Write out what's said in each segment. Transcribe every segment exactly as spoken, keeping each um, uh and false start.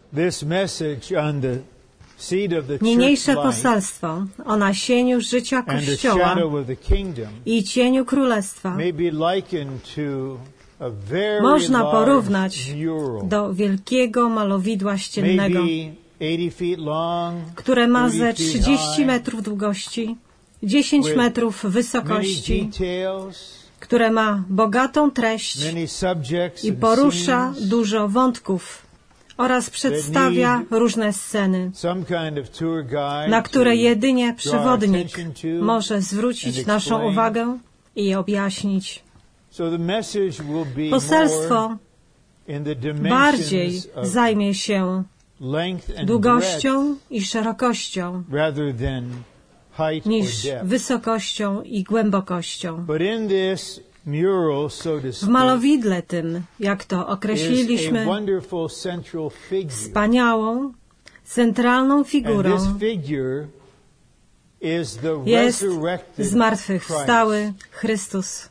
This message on the seed of the Niniejsze church life poselstwo o nasieniu życia and the Kościoła shadow of the kingdom i cieniu Królestwa may be likened to a very można large porównać mural, do wielkiego malowidła ściennego, maybe eighty feet long, które ma ze thirty feet trzydzieści high, metrów długości, dziesięć with metrów many wysokości, details, które ma bogatą treść many subjects i and porusza scenes dużo wątków oraz przedstawia różne sceny, some kind of tour guide na które to jedynie draw przewodnik attention to może zwrócić and naszą explain. uwagę i je objaśnić. So the message will be Poselstwo more in the bardziej dimensions of zajmie się length and breadth długością i szerokością rather than height niż or depth. wysokością i głębokością. But in this mural, so to W speak, malowidle tym, jak to is a określiliśmy, wonderful central figure. wspaniałą, centralną And figurą this figure is the jest resurrected zmartwychwstały Christ. Chrystus.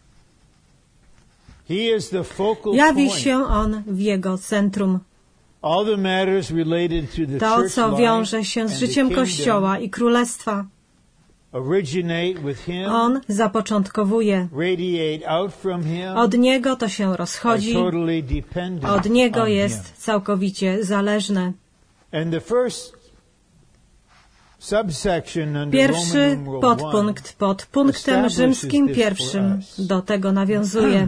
He is the focal Jawi point. się On w Jego centrum. All the matters related to the To, church co life wiąże się z and the życiem kingdom Kościoła i Królestwa, originate with Him, On zapoczątkowuje. radiate out from Him, Od Niego to się are rozchodzi, totally dependent od Niego on jest Him. całkowicie zależne. And the first subsection under Pierwszy Roman numeral podpunkt pod punktem rzymskim pierwszym do tego nawiązuje.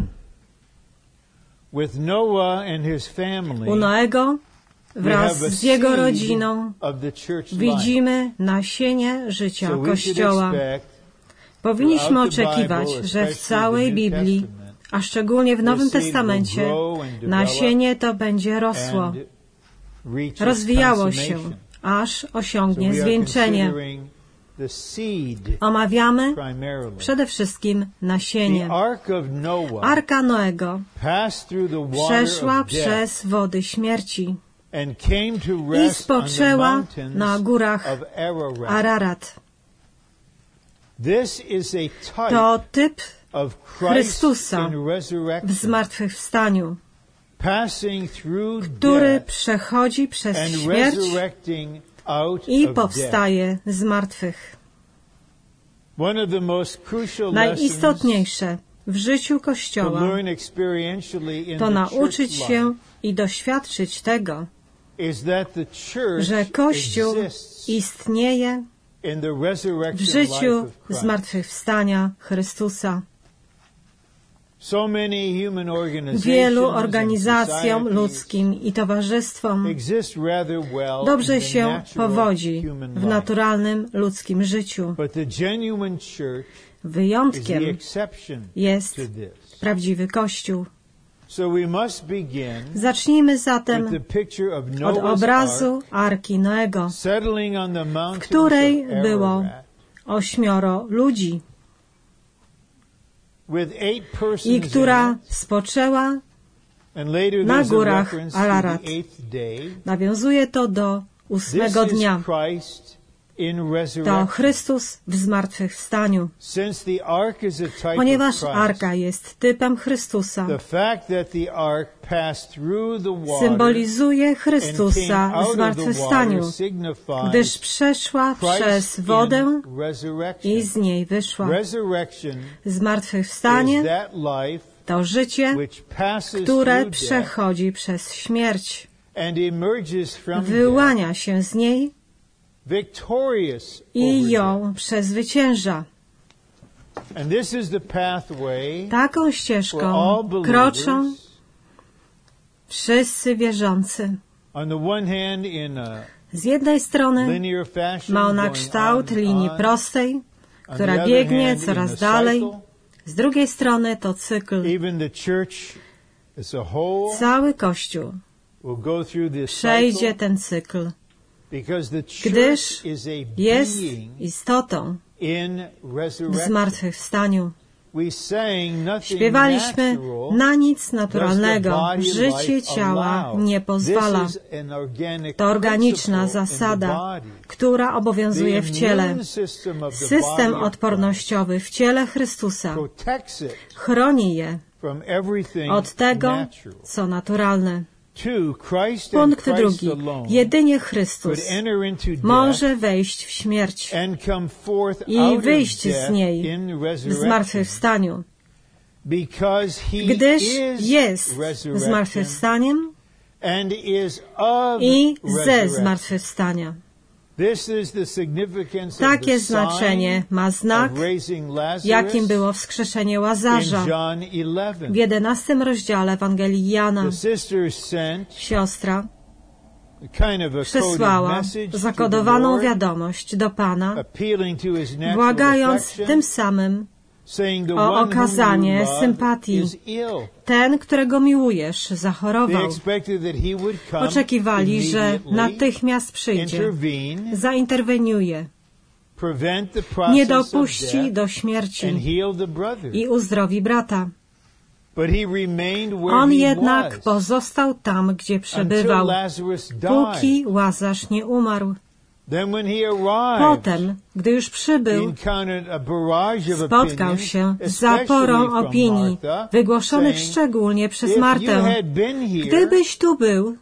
with Noah and his family, U Noego we wraz have a z jego seed rodziną of the church life. widzimy nasienie życia So we should Kościoła. expect Powinniśmy throughout the oczekiwać, Bible, że w especially całej the New Biblii, Testament, a szczególnie w Nowym the seed will Testamencie, grow and develop nasienie to będzie rosło, and reach its rozwijało się, consummation. aż So osiągnie we are zwieńczenie. considering the seed Omawiamy primarily. przede wszystkim nasienie. The Ark of Noah Arka Noego passed through the water przeszła of death przez wody śmierci and came to i rest on the spoczęła mountains na górach of Ararat. Ararat. This is a type To typ of Christ Chrystusa in w resurrection, zmartwychwstaniu, passing through który death przechodzi przez and śmierć resurrecting out i of death. powstaje z martwych. One of the most crucial lessons Najistotniejsze w życiu to Kościoła learn experientially in to the nauczyć church się life i doświadczyć tego, is that the church że Kościół exists istnieje in the w resurrection life życiu of Christ. zmartwychwstania Chrystusa. So many human organizations Wielu and organizacjom societies ludzkim i towarzystwom exist rather well dobrze in the się natural powodzi human w life. naturalnym ludzkim życiu. But the genuine church is the Wyjątkiem exception jest to this. prawdziwy Kościół. So we must begin Zacznijmy with zatem the picture of od Noah's obrazu Ark Arki Noego, settling on the w mountains której of było Ararat ośmioro ludzi with eight persons i która in it. spoczęła. And later na there's a górach reference Ararat. to the eighth day. Nawiązuje to do This ósmego is dnia. Christ in To resurrection. Chrystus w zmartwychwstaniu. Since the ark is a type Ponieważ of Christ, Arka jest typem Chrystusa, the fact that the ark passed through the water symbolizuje and Chrystusa came out w of the zmartwychwstaniu, water signifies gdyż przeszła Christ przez in wodę resurrection. i z niej wyszła. Resurrection is Zmartwychwstanie that life to życie, which passes które through death przechodzi przez śmierć. and emerges from death Wyłania się z niej victorious i over ją death. przezwycięża. And this is the pathway Taką for ścieżką all kroczą believers. wszyscy wierzący. On the one hand, in a Z jednej strony linear fashion, ma ona going kształt on, linii on. prostej, On the która other biegnie hand, in coraz a dalej. cycle. Z drugiej strony to cykl. Even the church as a whole Cały Kościół will go through this przejdzie cycle ten cykl, because the gdyż church is a jest being istotą in w resurrection. zmartwychwstaniu. We sang nothing Śpiewaliśmy, natural na nic does the naturalnego body życie life ciała allow. nie pozwala. This is an organic To organiczna principle in the zasada, body. która obowiązuje w ciele. System of the System body of odpornościowy w ciele Chrystusa protects it chroni je from everything od tego, natural. co naturalne. Punkt drugi. Jedynie Chrystus może wejść w śmierć i wyjść z niej w zmartwychwstaniu, gdyż jest zmartwychwstaniem i ze zmartwychwstania. Takie znaczenie ma znak, jakim było wskrzeszenie Łazarza. W jedenastym rozdziale Ewangelii Jana siostra przesłała zakodowaną wiadomość do Pana, błagając tym samym o okazanie sympatii. Ten, którego miłujesz, zachorował. Oczekiwali, że natychmiast przyjdzie, zainterweniuje, nie dopuści do śmierci i uzdrowi brata. On jednak pozostał tam, gdzie przebywał, póki Łazarz nie umarł. Potem, gdy już przybył, spotkał się z zaporą opinii, wygłoszonych szczególnie przez Martę. Gdybyś tu był,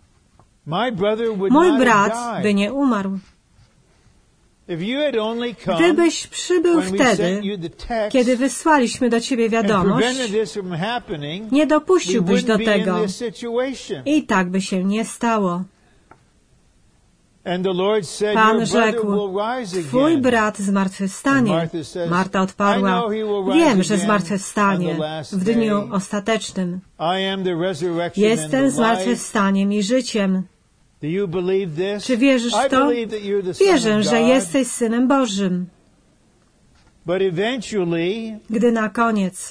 mój brat by nie umarł. Gdybyś przybył wtedy, kiedy wysłaliśmy do Ciebie wiadomość, nie dopuściłbyś do tego i tak by się nie stało. Pan rzekł, Twój brat zmartwychwstanie. Marta odparła, wiem, że zmartwychwstanie w dniu ostatecznym. Jestem zmartwychwstaniem i życiem. Czy wierzysz w to? Wierzę, że jesteś Synem Bożym. Gdy na koniec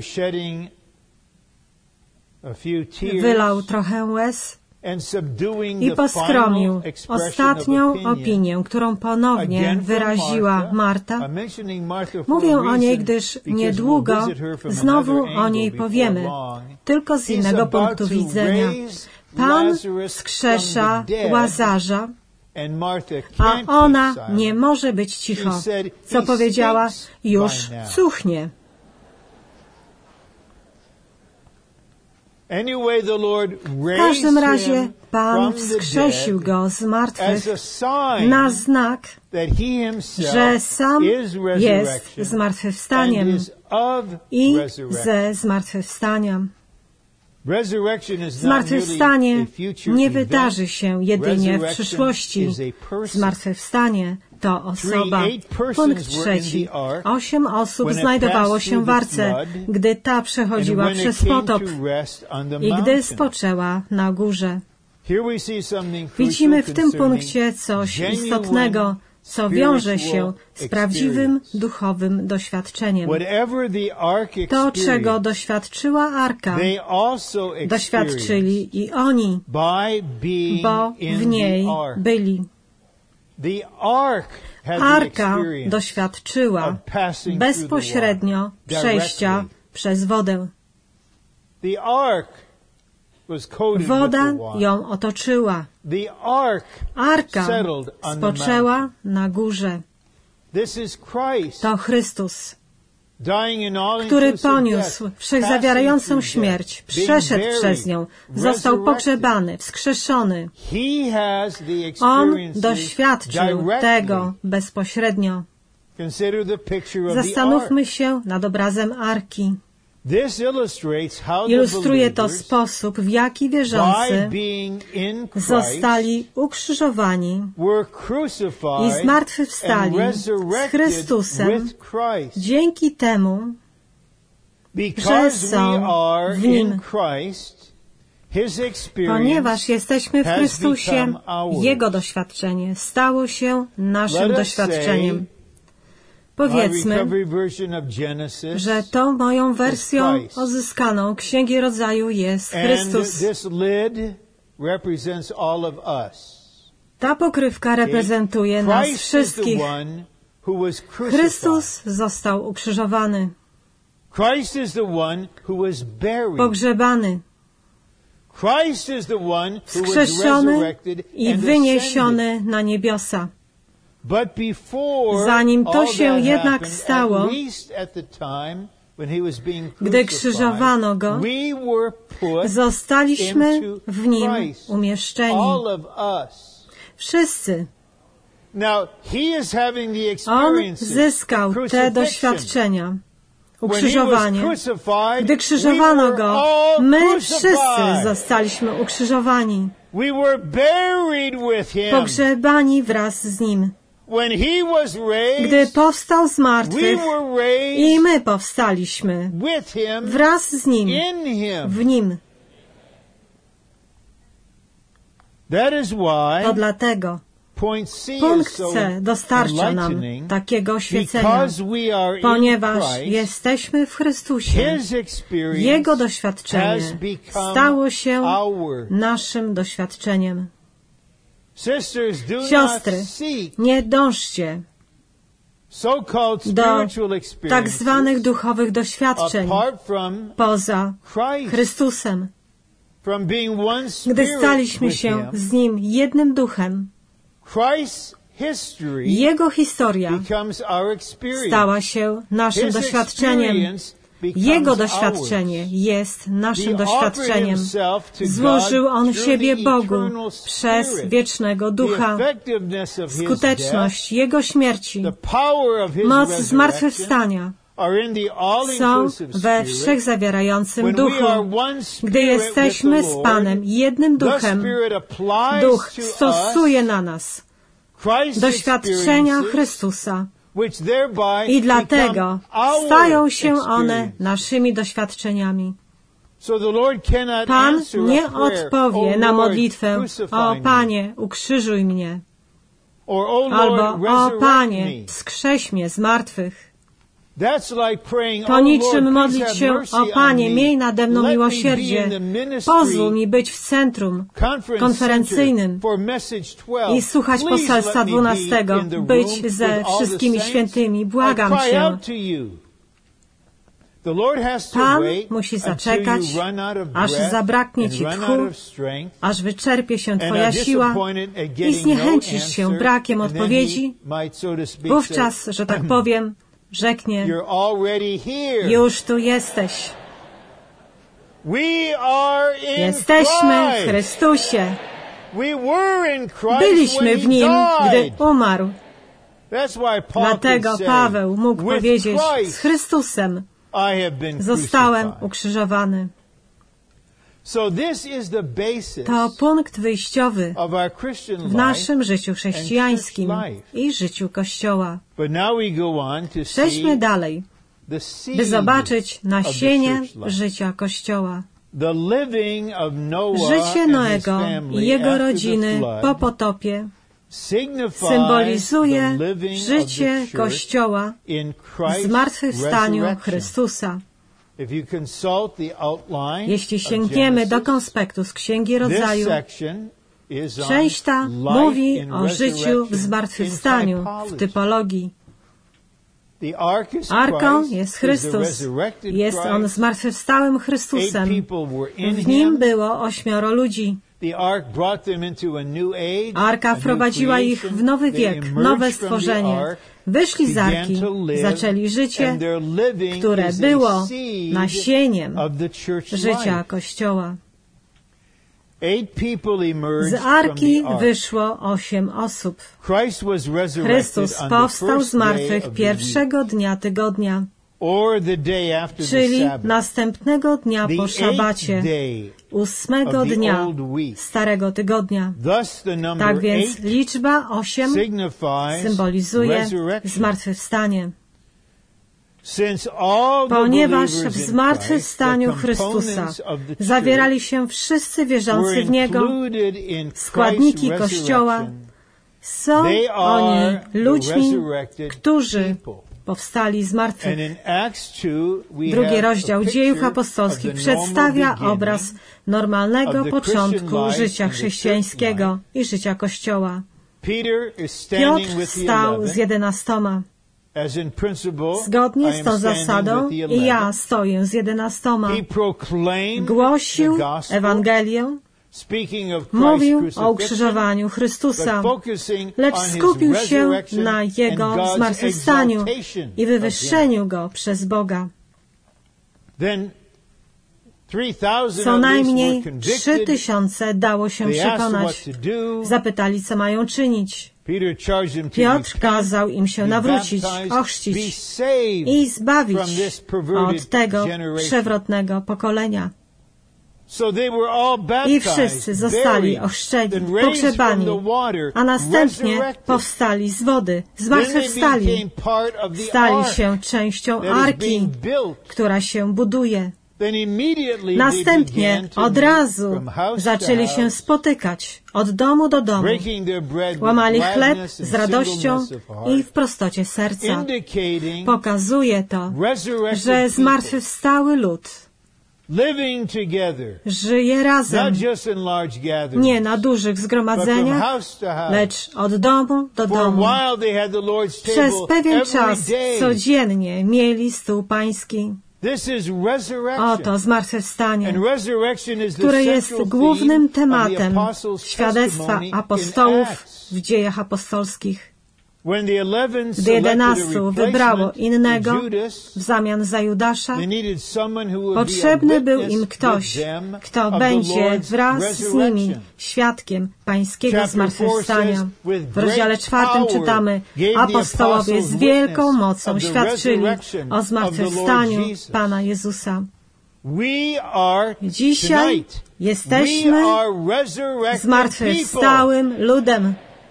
wylał trochę łez i poskromił ostatnią opinię, którą ponownie wyraziła Marta. Mówię o niej, gdyż niedługo znowu o niej powiemy, tylko z innego punktu widzenia. Pan wskrzesza Łazarza, a ona nie może być cicho. Co powiedziała? Już cuchnie. W każdym razie Pan wskrzesił go z martwych na znak, że sam jest zmartwychwstaniem i ze zmartwychwstania. Zmartwychwstanie nie wydarzy się jedynie w przyszłości. Zmartwychwstanie to osoba. Punkt trzeci. Osiem osób znajdowało się w arce, gdy ta przechodziła przez potop i gdy spoczęła na górze. Widzimy w tym punkcie coś istotnego, co wiąże się z prawdziwym duchowym doświadczeniem. To, czego doświadczyła Arka, doświadczyli i oni, bo w niej byli. Arka doświadczyła bezpośrednio przejścia przez wodę. Woda ją otoczyła. Arka spoczęła na górze. To Chrystus, który poniósł wszechzawierającą śmierć, przeszedł przez nią, został pogrzebany, wskrzeszony. On doświadczył tego bezpośrednio. Zastanówmy się nad obrazem Arki. Ilustruje to sposób, w jaki wierzący zostali ukrzyżowani i zmartwychwstali z Chrystusem dzięki temu, że są w Nim. Ponieważ jesteśmy w Chrystusie, Jego doświadczenie stało się naszym doświadczeniem. Powiedzmy, że tą moją wersją odzyskaną Księgi Rodzaju jest Chrystus. Ta pokrywka reprezentuje nas wszystkich. Chrystus został ukrzyżowany, pogrzebany, wskrzeszony i wyniesiony na niebiosa. Zanim to się jednak stało, Gdy krzyżowano Go, zostaliśmy w Nim umieszczeni. Wszyscy. On zyskał te doświadczenia. Ukrzyżowanie. Gdy krzyżowano Go, my wszyscy zostaliśmy ukrzyżowani. Pogrzebani wraz z Nim. Gdy powstał z martwych, i my powstaliśmy wraz z Nim, w Nim. To dlatego punkt C dostarcza nam takiego oświecenia, ponieważ jesteśmy w Chrystusie. Jego doświadczenie stało się naszym doświadczeniem. Siostry, nie dążcie do tak zwanych duchowych doświadczeń poza Chrystusem. Gdy staliśmy się z Nim jednym duchem, Jego historia stała się naszym doświadczeniem. Jego doświadczenie jest naszym doświadczeniem. Złożył On siebie Bogu przez wiecznego Ducha. Skuteczność Jego śmierci, moc zmartwychwstania są we wszechzawierającym Duchu. Gdy jesteśmy z Panem jednym Duchem, Duch stosuje na nas doświadczenia Chrystusa. I dlatego stają się one naszymi doświadczeniami. Pan nie odpowie na modlitwę: o Panie, ukrzyżuj mnie, albo o Panie, wskrześ mnie z martwych. To niczym modlić się: o Panie, miej nade mną miłosierdzie, pozwól mi być w centrum konferencyjnym i słuchać poselstwa dwunastego, być ze wszystkimi świętymi. Błagam Cię. Pan musi zaczekać, aż zabraknie Ci tchu, aż wyczerpie się Twoja siła i zniechęcisz się brakiem odpowiedzi. Wówczas, że tak powiem, rzeknie: już tu jesteś. Jesteśmy w Chrystusie. Byliśmy w Nim, gdy umarł. Dlatego Paweł mógł powiedzieć: z Chrystusem zostałem ukrzyżowany. To punkt wyjściowy w naszym życiu chrześcijańskim i życiu Kościoła. Przejdźmy dalej, by zobaczyć nasienie życia Kościoła. Życie Noego i jego rodziny po potopie symbolizuje życie Kościoła w zmartwychwstaniu Chrystusa. Jeśli sięgniemy do konspektu z Księgi Rodzaju, część ta mówi o życiu w zmartwychwstaniu w typologii. Arką jest Chrystus. Jest On zmartwychwstałym Chrystusem. W Nim było ośmioro ludzi. Arka wprowadziła ich w nowy wiek, nowe stworzenie. Wyszli z Arki, zaczęli życie, które było nasieniem życia Kościoła. Z Arki wyszło osiem osób. Chrystus powstał z martwych pierwszego dnia tygodnia, czyli następnego dnia po szabacie, ósmego dnia starego tygodnia. Tak więc liczba osiem symbolizuje zmartwychwstanie. Ponieważ w zmartwychwstaniu Chrystusa zawierali się wszyscy wierzący w Niego, składniki Kościoła, są oni ludźmi, którzy powstali z martwych. Drugi rozdział Dziejów Apostolskich przedstawia obraz normalnego początku życia chrześcijańskiego i życia Kościoła. Piotr stał z jedenastoma. Zgodnie z tą zasadą i ja stoję z jedenastoma. Głosił Ewangelię, mówił o ukrzyżowaniu Chrystusa, lecz skupił się na Jego zmartwychwstaniu i wywyższeniu Go przez Boga. Co najmniej trzy tysiące dało się przekonać. Zapytali, co mają czynić. Piotr kazał im się nawrócić, ochrzcić i zbawić od tego przewrotnego pokolenia. I wszyscy zostali ochrzczeni, pogrzebani, a następnie powstali z wody, zmartwychwstali, stali się częścią arki, która się buduje. Następnie od razu zaczęli się spotykać od domu do domu. Łamali chleb z radością i w prostocie serca. Pokazuje to, że zmartwychwstały lud żyje razem, nie na dużych zgromadzeniach, lecz od domu do domu. Przez pewien czas codziennie mieli stół pański. Oto zmartwychwstanie, które jest głównym tematem świadectwa apostołów w dziejach apostolskich. Gdy jedenastu wybrało innego w zamian za Judasza, potrzebny był im ktoś, kto będzie wraz z nimi świadkiem pańskiego zmartwychwstania. W rozdziale czwartym czytamy: apostołowie z wielką mocą świadczyli o zmartwychwstaniu Pana Jezusa. Dzisiaj jesteśmy zmartwychwstałym ludem.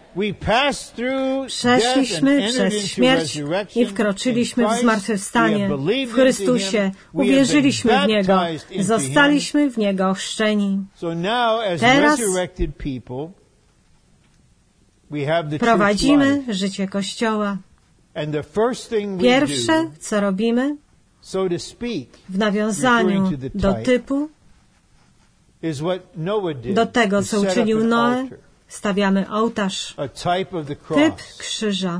Przeszliśmy przez śmierć i wkroczyliśmy w zmartwychwstanie. W Chrystusie uwierzyliśmy w Niego, zostaliśmy w Niego ochrzczeni. Teraz prowadzimy życie Kościoła. Pierwsze, co robimy w nawiązaniu do typu, do tego, co uczynił Noe, stawiamy ołtarz, typ krzyża.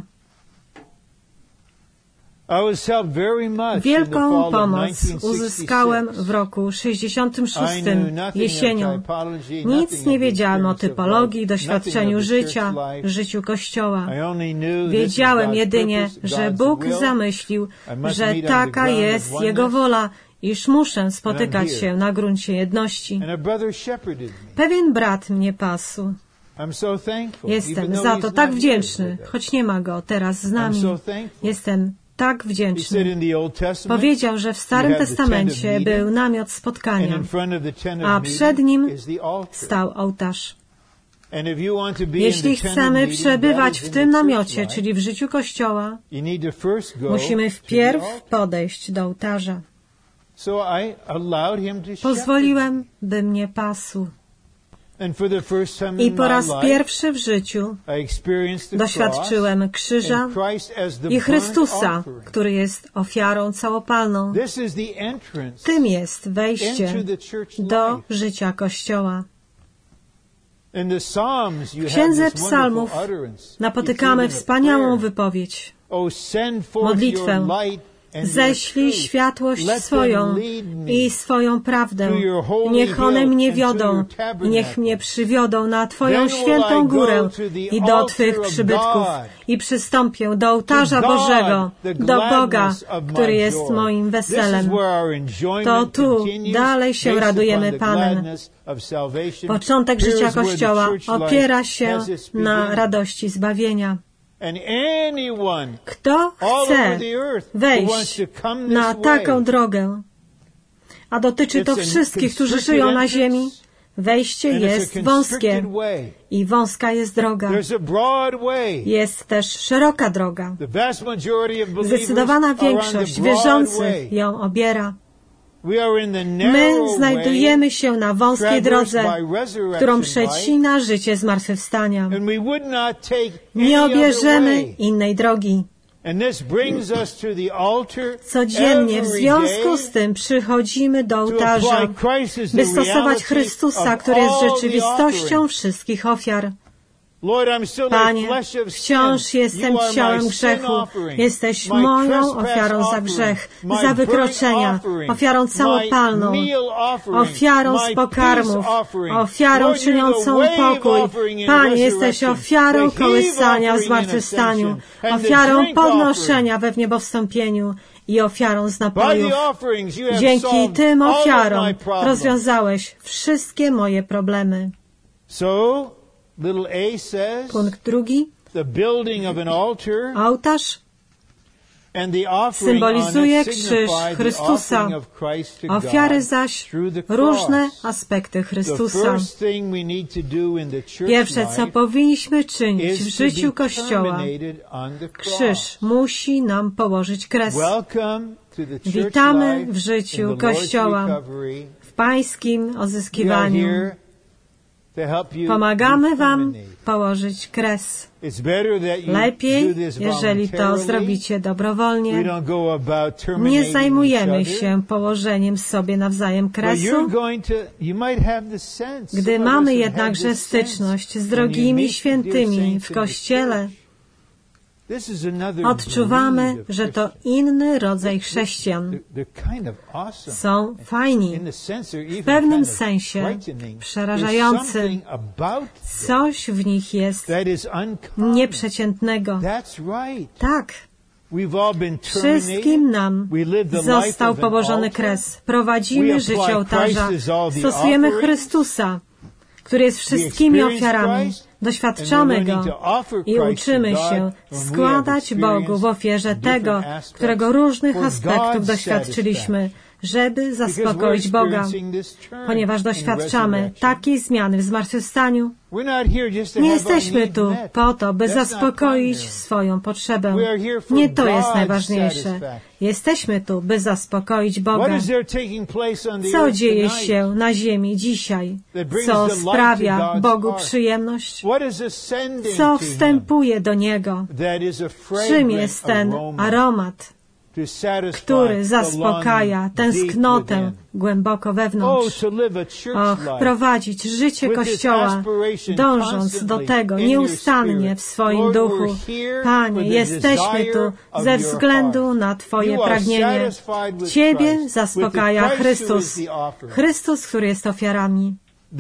Wielką pomoc uzyskałem w roku sześćdziesiątym szóstym jesienią. Nic nie wiedziałem o typologii, doświadczeniu życia, życiu Kościoła. Wiedziałem jedynie, że Bóg zamyślił, że taka jest Jego wola, iż muszę spotykać się na gruncie jedności. Pewien brat mnie pasł. Jestem za to tak wdzięczny, choć nie ma go teraz z nami. Jestem tak wdzięczny. Powiedział, że w Starym Testamencie był namiot spotkania, a przed nim stał ołtarz. Jeśli chcemy przebywać w tym namiocie, czyli w życiu Kościoła, musimy wpierw podejść do ołtarza. Pozwoliłem, by mnie pasł. I po raz pierwszy w życiu doświadczyłem krzyża i Chrystusa, który jest ofiarą całopalną. Tym jest wejście do życia Kościoła. W Księdze Psalmów napotykamy wspaniałą wypowiedź, modlitwę: ześlij światłość swoją i swoją prawdę. Niech one mnie wiodą i niech mnie przywiodą na Twoją świętą górę i do Twych przybytków. I przystąpię do ołtarza Bożego, do Boga, który jest moim weselem. To tu dalej się radujemy Panem. Początek życia Kościoła opiera się na radości zbawienia. Kto chce wejść na taką drogę, a dotyczy to wszystkich, którzy żyją na ziemi, wejście jest wąskie i wąska jest droga. Jest też szeroka droga. Zdecydowana większość wierzących ją obiera. My znajdujemy się na wąskiej drodze, którą przecina życie zmartwychwstania. Nie obierzemy innej drogi. Codziennie w związku z tym przychodzimy do ołtarza, by stosować Chrystusa, który jest rzeczywistością wszystkich ofiar. Panie, wciąż jestem ciałem grzechu. Jesteś moją ofiarą za grzech, za wykroczenia, ofiarą całopalną, ofiarą z pokarmów, ofiarą czyniącą pokój. Panie, jesteś ofiarą kołysania w zmartwychwstaniu, ofiarą podnoszenia we wniebowstąpieniu i ofiarą z napojów. Dzięki tym ofiarom rozwiązałeś wszystkie moje problemy. Punkt drugi. Ołtarz symbolizuje krzyż Chrystusa, ofiary zaś różne aspekty Chrystusa. Pierwsze, co powinniśmy czynić w życiu Kościoła, krzyż musi nam położyć kres. Witamy w życiu Kościoła, w Pańskim odzyskiwaniu. Pomagamy Wam położyć kres. Lepiej, jeżeli to zrobicie dobrowolnie. Nie zajmujemy się położeniem sobie nawzajem kresu. Gdy mamy jednakże styczność z drogimi świętymi w Kościele, odczuwamy, że to inny rodzaj chrześcijan. Są fajni, w pewnym sensie przerażający. Coś w nich jest nieprzeciętnego. Tak. Wszystkim nam został położony kres. Prowadzimy życie ołtarza. Stosujemy Chrystusa, który jest wszystkimi ofiarami. Doświadczamy Go i uczymy się składać Bogu w ofierze tego, którego różnych aspektów doświadczyliśmy, żeby zaspokoić Boga. Ponieważ doświadczamy takiej zmiany w zmartwychwstaniu, nie jesteśmy tu po to, by zaspokoić swoją potrzebę. Nie to jest najważniejsze. Jesteśmy tu, by zaspokoić Boga. Co dzieje się na ziemi dzisiaj? Co sprawia Bogu przyjemność? Co wstępuje do Niego? Czym jest ten aromat, który zaspokaja tęsknotę głęboko wewnątrz? Och, prowadzić życie Kościoła, dążąc do tego nieustannie w swoim duchu. Panie, jesteśmy tu ze względu na Twoje pragnienie. Ciebie zaspokaja Chrystus. Chrystus, który jest ofiarami.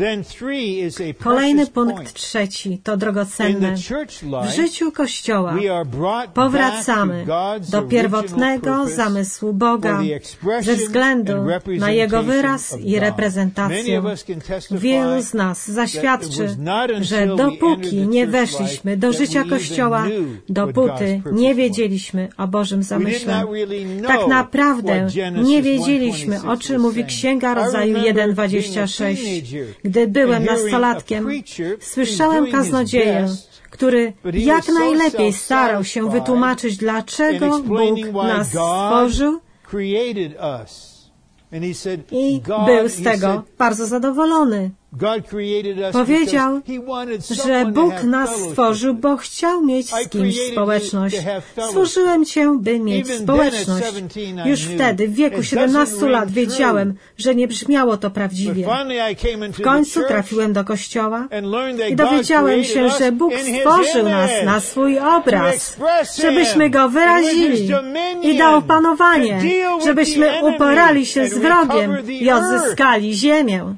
Kolejny punkt trzeci to drogocenne. W życiu Kościoła powracamy do pierwotnego zamysłu Boga ze względu na Jego wyraz i reprezentację. Wielu z nas zaświadczy, że dopóki nie weszliśmy do życia Kościoła, dopóty nie wiedzieliśmy o Bożym zamyśle. Tak naprawdę nie wiedzieliśmy, o czym mówi Księga Rodzaju jeden dwadzieścia sześć. Gdy byłem nastolatkiem, słyszałem kaznodzieję, który jak najlepiej starał się wytłumaczyć, dlaczego Bóg nas stworzył, i był z tego bardzo zadowolony. Powiedział, że Bóg nas stworzył, bo chciał mieć z kimś społeczność. Stworzyłem Cię, by mieć społeczność. Już wtedy, w wieku siedemnastu lat, wiedziałem, że nie brzmiało to prawdziwie. W końcu trafiłem do kościoła i dowiedziałem się, że Bóg stworzył nas na swój obraz, żebyśmy Go wyrazili i dał panowanie, żebyśmy uporali się z wrogiem i odzyskali ziemię.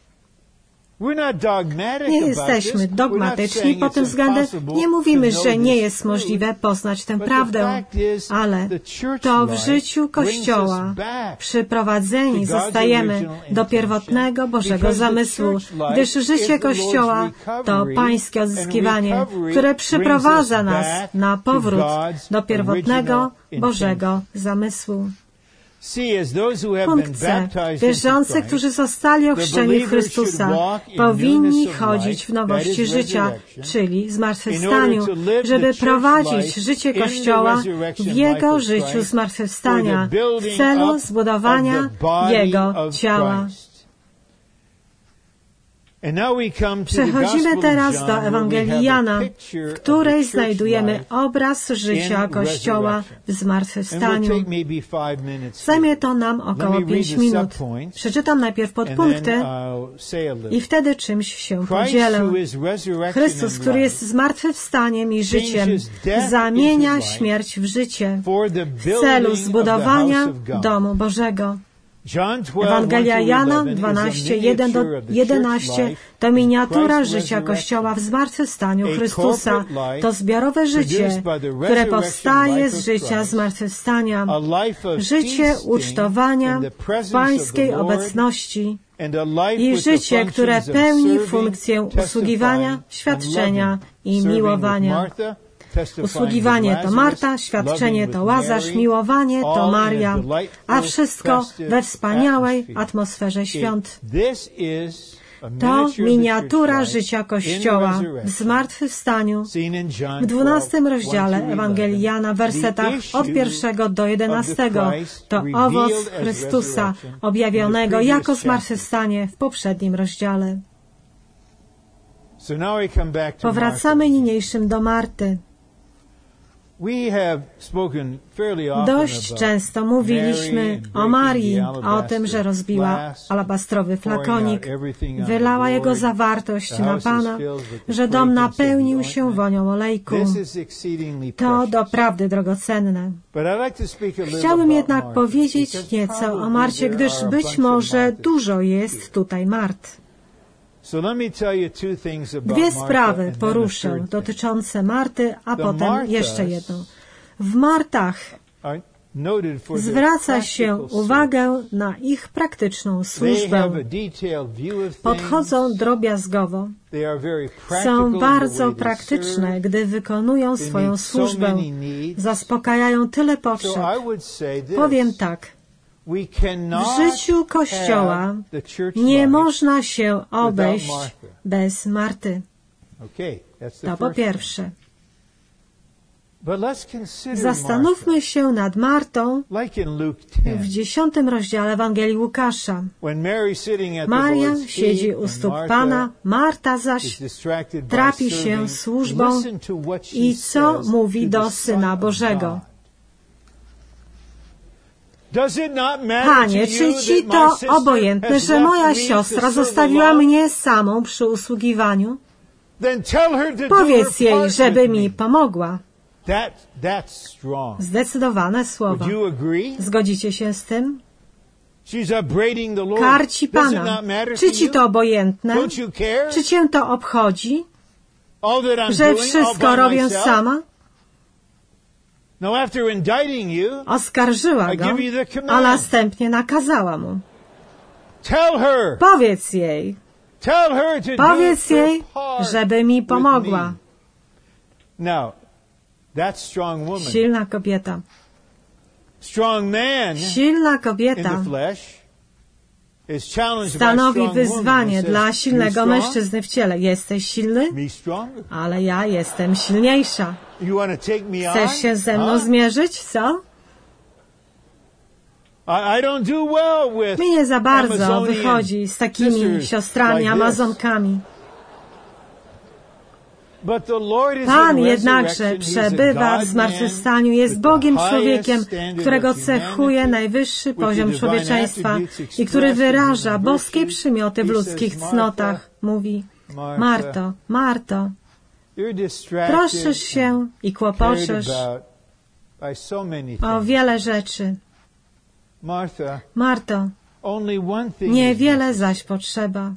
Nie jesteśmy dogmatyczni pod tym względem. Nie mówimy, że nie jest możliwe poznać tę prawdę, ale to w życiu Kościoła przyprowadzeni zostajemy do pierwotnego Bożego zamysłu, gdyż życie Kościoła to Pańskie odzyskiwanie, które przyprowadza nas na powrót do pierwotnego Bożego zamysłu. Punkt C. Wierzący, którzy zostali ochrzczeni w Chrystusa, powinni chodzić w nowości życia, czyli zmartwychwstaniu, żeby prowadzić życie Kościoła w Jego życiu zmartwychwstania w celu zbudowania Jego ciała. Przechodzimy teraz do Ewangelii Jana, w której znajdujemy obraz życia Kościoła w zmartwychwstaniu. Zajmie to nam około pięć minut. Przeczytam najpierw podpunkty i wtedy czymś się podzielę. Chrystus, który jest zmartwychwstaniem i życiem, zamienia śmierć w życie w celu zbudowania domu Bożego. Ewangelia Jana dwanaście, jeden do jedenaście to miniatura życia Kościoła w zmartwychwstaniu Chrystusa. To zbiorowe życie, które powstaje z życia zmartwychwstania. Życie ucztowania w Pańskiej obecności i życie, które pełni funkcję usługiwania, świadczenia i miłowania. Usługiwanie to Marta, świadczenie to Łazarz, miłowanie to Maria, a wszystko we wspaniałej atmosferze świąt. To miniatura życia Kościoła w zmartwychwstaniu w dwunastym rozdziale Ewangelii Jana, w wersetach od pierwszego do jedenastego. To owoc Chrystusa objawionego jako zmartwychwstanie w poprzednim rozdziale. Powracamy niniejszym do Marty. Dość często mówiliśmy o Marii, o tym, że rozbiła alabastrowy flakonik, wylała jego zawartość na Pana, że dom napełnił się wonią olejku. To doprawdy drogocenne. Chciałbym jednak powiedzieć nieco o Marcie, gdyż być może dużo jest tutaj Mart. Dwie sprawy poruszę dotyczące Marty, a potem jeszcze jedną. W Martach zwraca się uwagę na ich praktyczną służbę. Podchodzą drobiazgowo. Są bardzo praktyczne, gdy wykonują swoją służbę. Zaspokajają tyle potrzeb. Powiem tak. W życiu Kościoła nie można się obejść bez Marty. To po pierwsze. Zastanówmy się nad Martą w dziesiątym rozdziale Ewangelii Łukasza. Maria siedzi u stóp Pana, Marta zaś trapi się służbą i co mówi do Syna Bożego. Panie, czy Ci to obojętne, że moja siostra zostawiła mnie samą przy usługiwaniu? Powiedz jej, żeby mi pomogła. Zdecydowane słowa. Zgodzicie się z tym? Karci Pana. Czy Ci to obojętne? Czy Cię to obchodzi, że wszystko robię sama? Oskarżyła go, a następnie nakazała mu. Powiedz jej, powiedz jej, żeby mi pomogła. Silna kobieta. Silna kobieta stanowi wyzwanie dla silnego mężczyzny w ciele. Jesteś silny? Ale ja jestem silniejsza. Chcesz się ze mną zmierzyć, co? Mi nie za bardzo wychodzi z takimi siostrami Amazonkami. Pan jednakże przebywa w zmartwychwstaniu, jest Bogiem człowiekiem, którego cechuje najwyższy poziom człowieczeństwa i który wyraża boskie przymioty w ludzkich cnotach. Mówi: Marto, Marto, troszczysz się i kłopoczesz o wiele rzeczy. Marto, niewiele zaś potrzeba,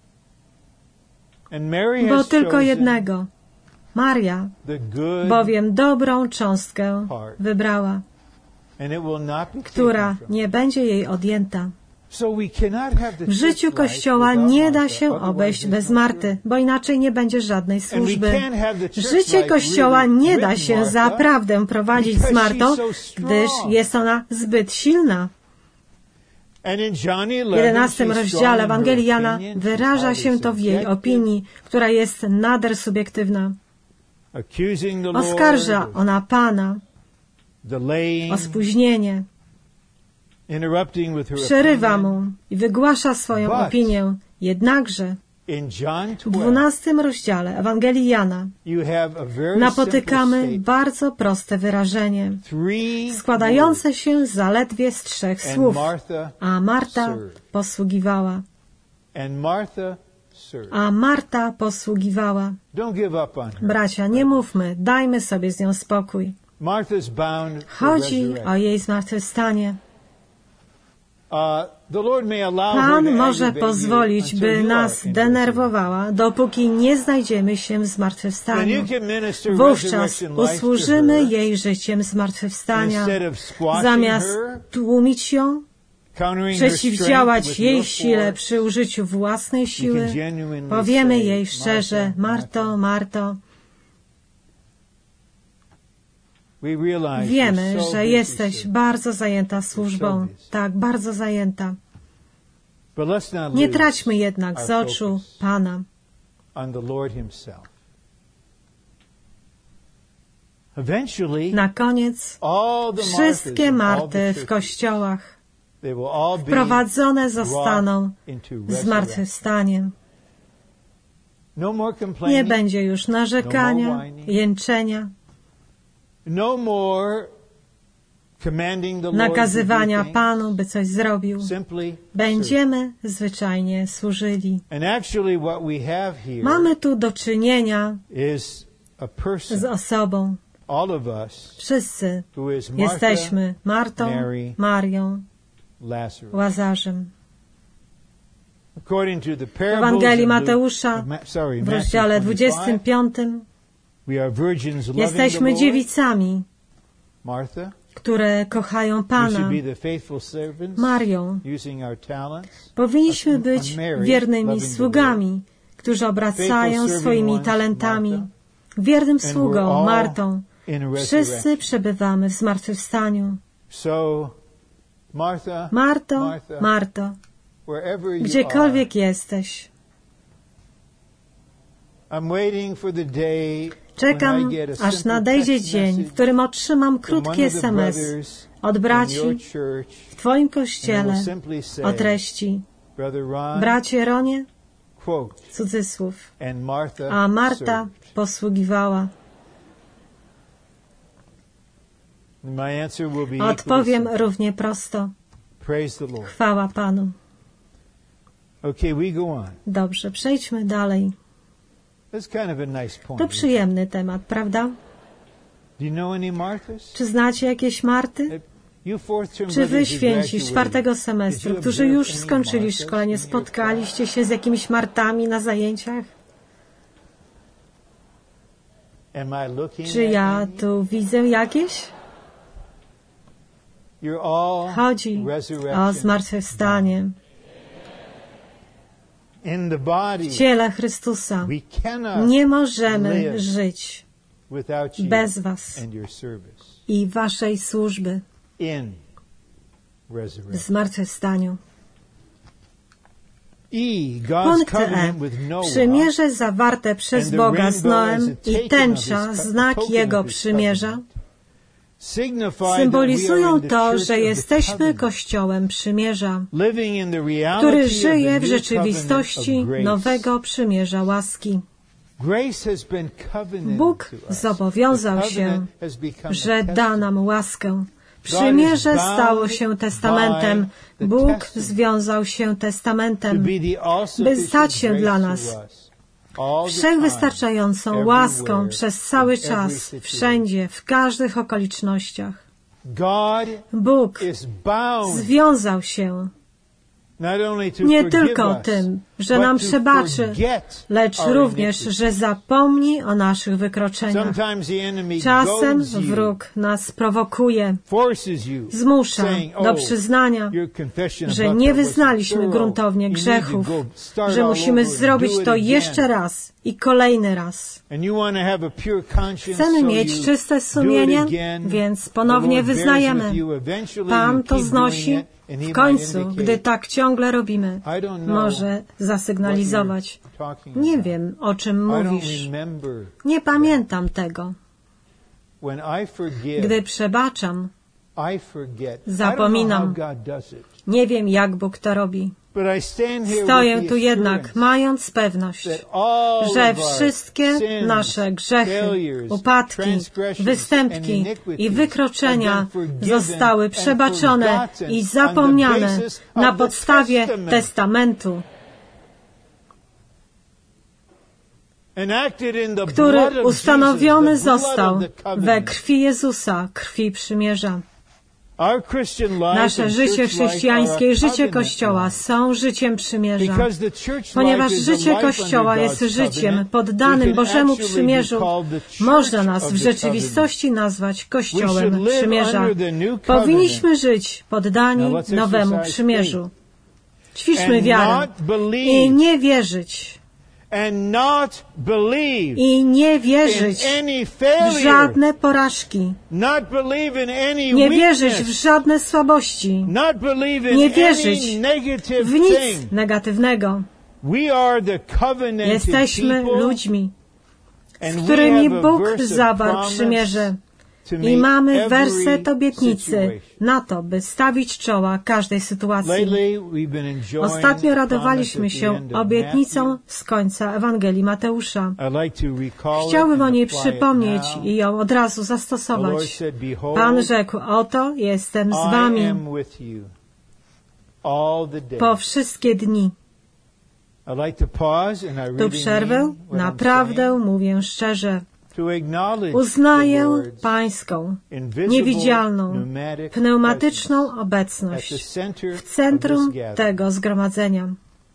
bo tylko jednego. Maria bowiem dobrą cząstkę wybrała, która nie będzie jej odjęta. W życiu Kościoła nie da się obejść bez Marty, bo inaczej nie będzie żadnej służby. Życie Kościoła nie da się zaprawdę prowadzić z Martą, gdyż jest ona zbyt silna. W jedenastym rozdziale Ewangelii Jana wyraża się to w jej opinii, która jest nader subiektywna. Oskarża ona Pana o spóźnienie. Przerywa mu i wygłasza swoją opinię. Jednakże w dwunastym rozdziale Ewangelii Jana napotykamy bardzo proste wyrażenie, składające się zaledwie z trzech słów. A Marta posługiwała. A Marta posługiwała. Bracia, nie mówmy, dajmy sobie z nią spokój. Chodzi o jej zmartwychwstanie. Pan może pozwolić, by nas denerwowała, dopóki nie znajdziemy się w zmartwychwstaniu. Wówczas usłużymy jej życiem zmartwychwstania. Zamiast tłumić ją, przeciwdziałać jej sile przy użyciu własnej siły, powiemy jej szczerze: Marto, Marto, wiemy, że jesteś bardzo zajęta służbą. Tak, bardzo zajęta. Nie traćmy jednak z oczu Pana. Na koniec wszystkie Marty w kościołach wprowadzone zostaną w zmartwychwstanie. Nie będzie już narzekania, jęczenia, nakazywania Panu, by coś zrobił. Będziemy zwyczajnie służyli. Mamy tu do czynienia z osobą. Wszyscy jesteśmy Martą, Marią, Łazarzem. W Ewangelii Mateusza w rozdziale dwudziestym piątym jesteśmy dziewicami, które kochają Pana. Marią. Powinniśmy być wiernymi sługami, którzy obracają swoimi talentami. Wiernym sługą, Martą. Wszyscy przebywamy w zmartwychwstaniu. Marto, Marto, gdziekolwiek jesteś, czekam, aż nadejdzie dzień, w którym otrzymam krótki es em es od braci w Twoim kościele o treści: bracie Ronie, cudzysłów, a Marta posługiwała. Odpowiem równie prosto: chwała Panu. Dobrze, przejdźmy dalej. To przyjemny temat, prawda? Czy znacie jakieś Marty? Czy wy, święci czwartego semestru, którzy już skończyli szkolenie, spotkaliście się z jakimiś Martami na zajęciach? Czy ja tu widzę jakieś? Chodzi o zmartwychwstanie. W ciele Chrystusa nie możemy żyć bez was i waszej służby w zmartwychwstaniu. Punkt E. Przymierze zawarte przez Boga z Noem i tęcza, znak Jego przymierza, symbolizują to, że jesteśmy Kościołem Przymierza, który żyje w rzeczywistości nowego przymierza łaski. Bóg zobowiązał się, że da nam łaskę. Przymierze stało się testamentem. Bóg związał się testamentem, by stać się dla nas wszechwystarczającą łaską przez cały czas, wszędzie, w każdych okolicznościach. Bóg związał się nie tylko tym, że nam przebaczy, lecz również, że zapomni o naszych wykroczeniach. Czasem wróg nas prowokuje, zmusza do przyznania, że nie wyznaliśmy gruntownie grzechów, że musimy zrobić to jeszcze raz i kolejny raz. Chcemy mieć czyste sumienie, więc ponownie wyznajemy. Pan to znosi. W końcu, gdy tak ciągle robimy, może zasygnalizować: nie wiem, o czym mówisz. Nie pamiętam tego. Gdy przebaczam, zapominam. Nie wiem, jak Bóg to robi. Stoję tu jednak, mając pewność, że wszystkie nasze grzechy, upadki, występki i wykroczenia zostały przebaczone i zapomniane na podstawie testamentu, który ustanowiony został we krwi Jezusa, krwi przymierza. Nasze życie chrześcijańskie i życie Kościoła są życiem przymierza. Ponieważ życie Kościoła jest życiem poddanym Bożemu przymierzu, można nas w rzeczywistości nazwać Kościołem przymierza. Powinniśmy żyć poddani nowemu przymierzu. Ćwiczmy wiarę i nie wierzyć. I nie wierzyć w żadne porażki. Nie wierzyć w żadne słabości. Nie wierzyć w nic negatywnego. Jesteśmy ludźmi, z którymi Bóg zawarł przymierze. I mamy werset obietnicy na to, by stawić czoła każdej sytuacji. Ostatnio radowaliśmy się obietnicą z końca Ewangelii Mateusza. Chciałbym o niej przypomnieć i ją od razu zastosować. Pan rzekł, oto jestem z wami po wszystkie dni. Tu przerwę, naprawdę mówię szczerze. Uznaję Pańską, niewidzialną, pneumatyczną obecność w centrum tego zgromadzenia.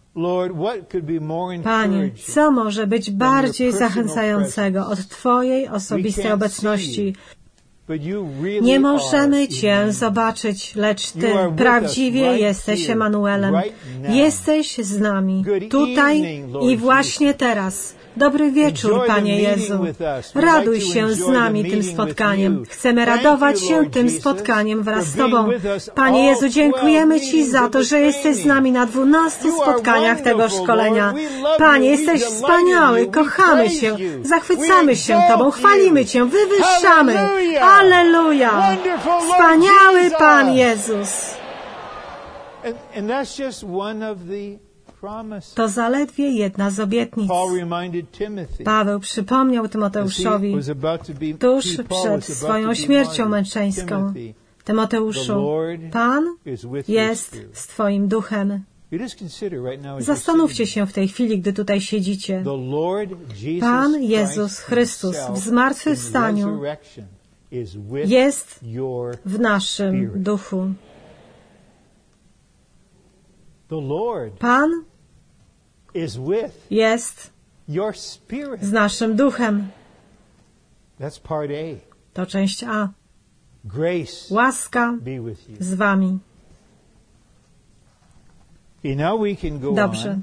Panie, co może być bardziej zachęcającego od Twojej osobistej obecności? Nie możemy Cię zobaczyć, lecz Ty prawdziwie jesteś Emanuelem. Jesteś z nami, tutaj i właśnie teraz. Dobry wieczór, Panie Jezu. Raduj się z nami tym spotkaniem. Chcemy radować się tym spotkaniem wraz z Tobą. Panie Jezu, dziękujemy Ci za to, że jesteś z nami na dwunastu spotkaniach tego szkolenia. Panie, jesteś wspaniały, kochamy Cię, zachwycamy się Tobą, chwalimy Cię, wywyższamy. Alleluja! Wspaniały Pan Jezus! To zaledwie jedna z obietnic. Paweł przypomniał Tymoteuszowi tuż przed swoją śmiercią męczeńską. Tymoteuszu, Pan jest z Twoim duchem. Zastanówcie się w tej chwili, gdy tutaj siedzicie. Pan Jezus Chrystus w zmartwychwstaniu jest w naszym duchu. Pan jest z naszym duchem. To część A. Łaska z wami. Dobrze.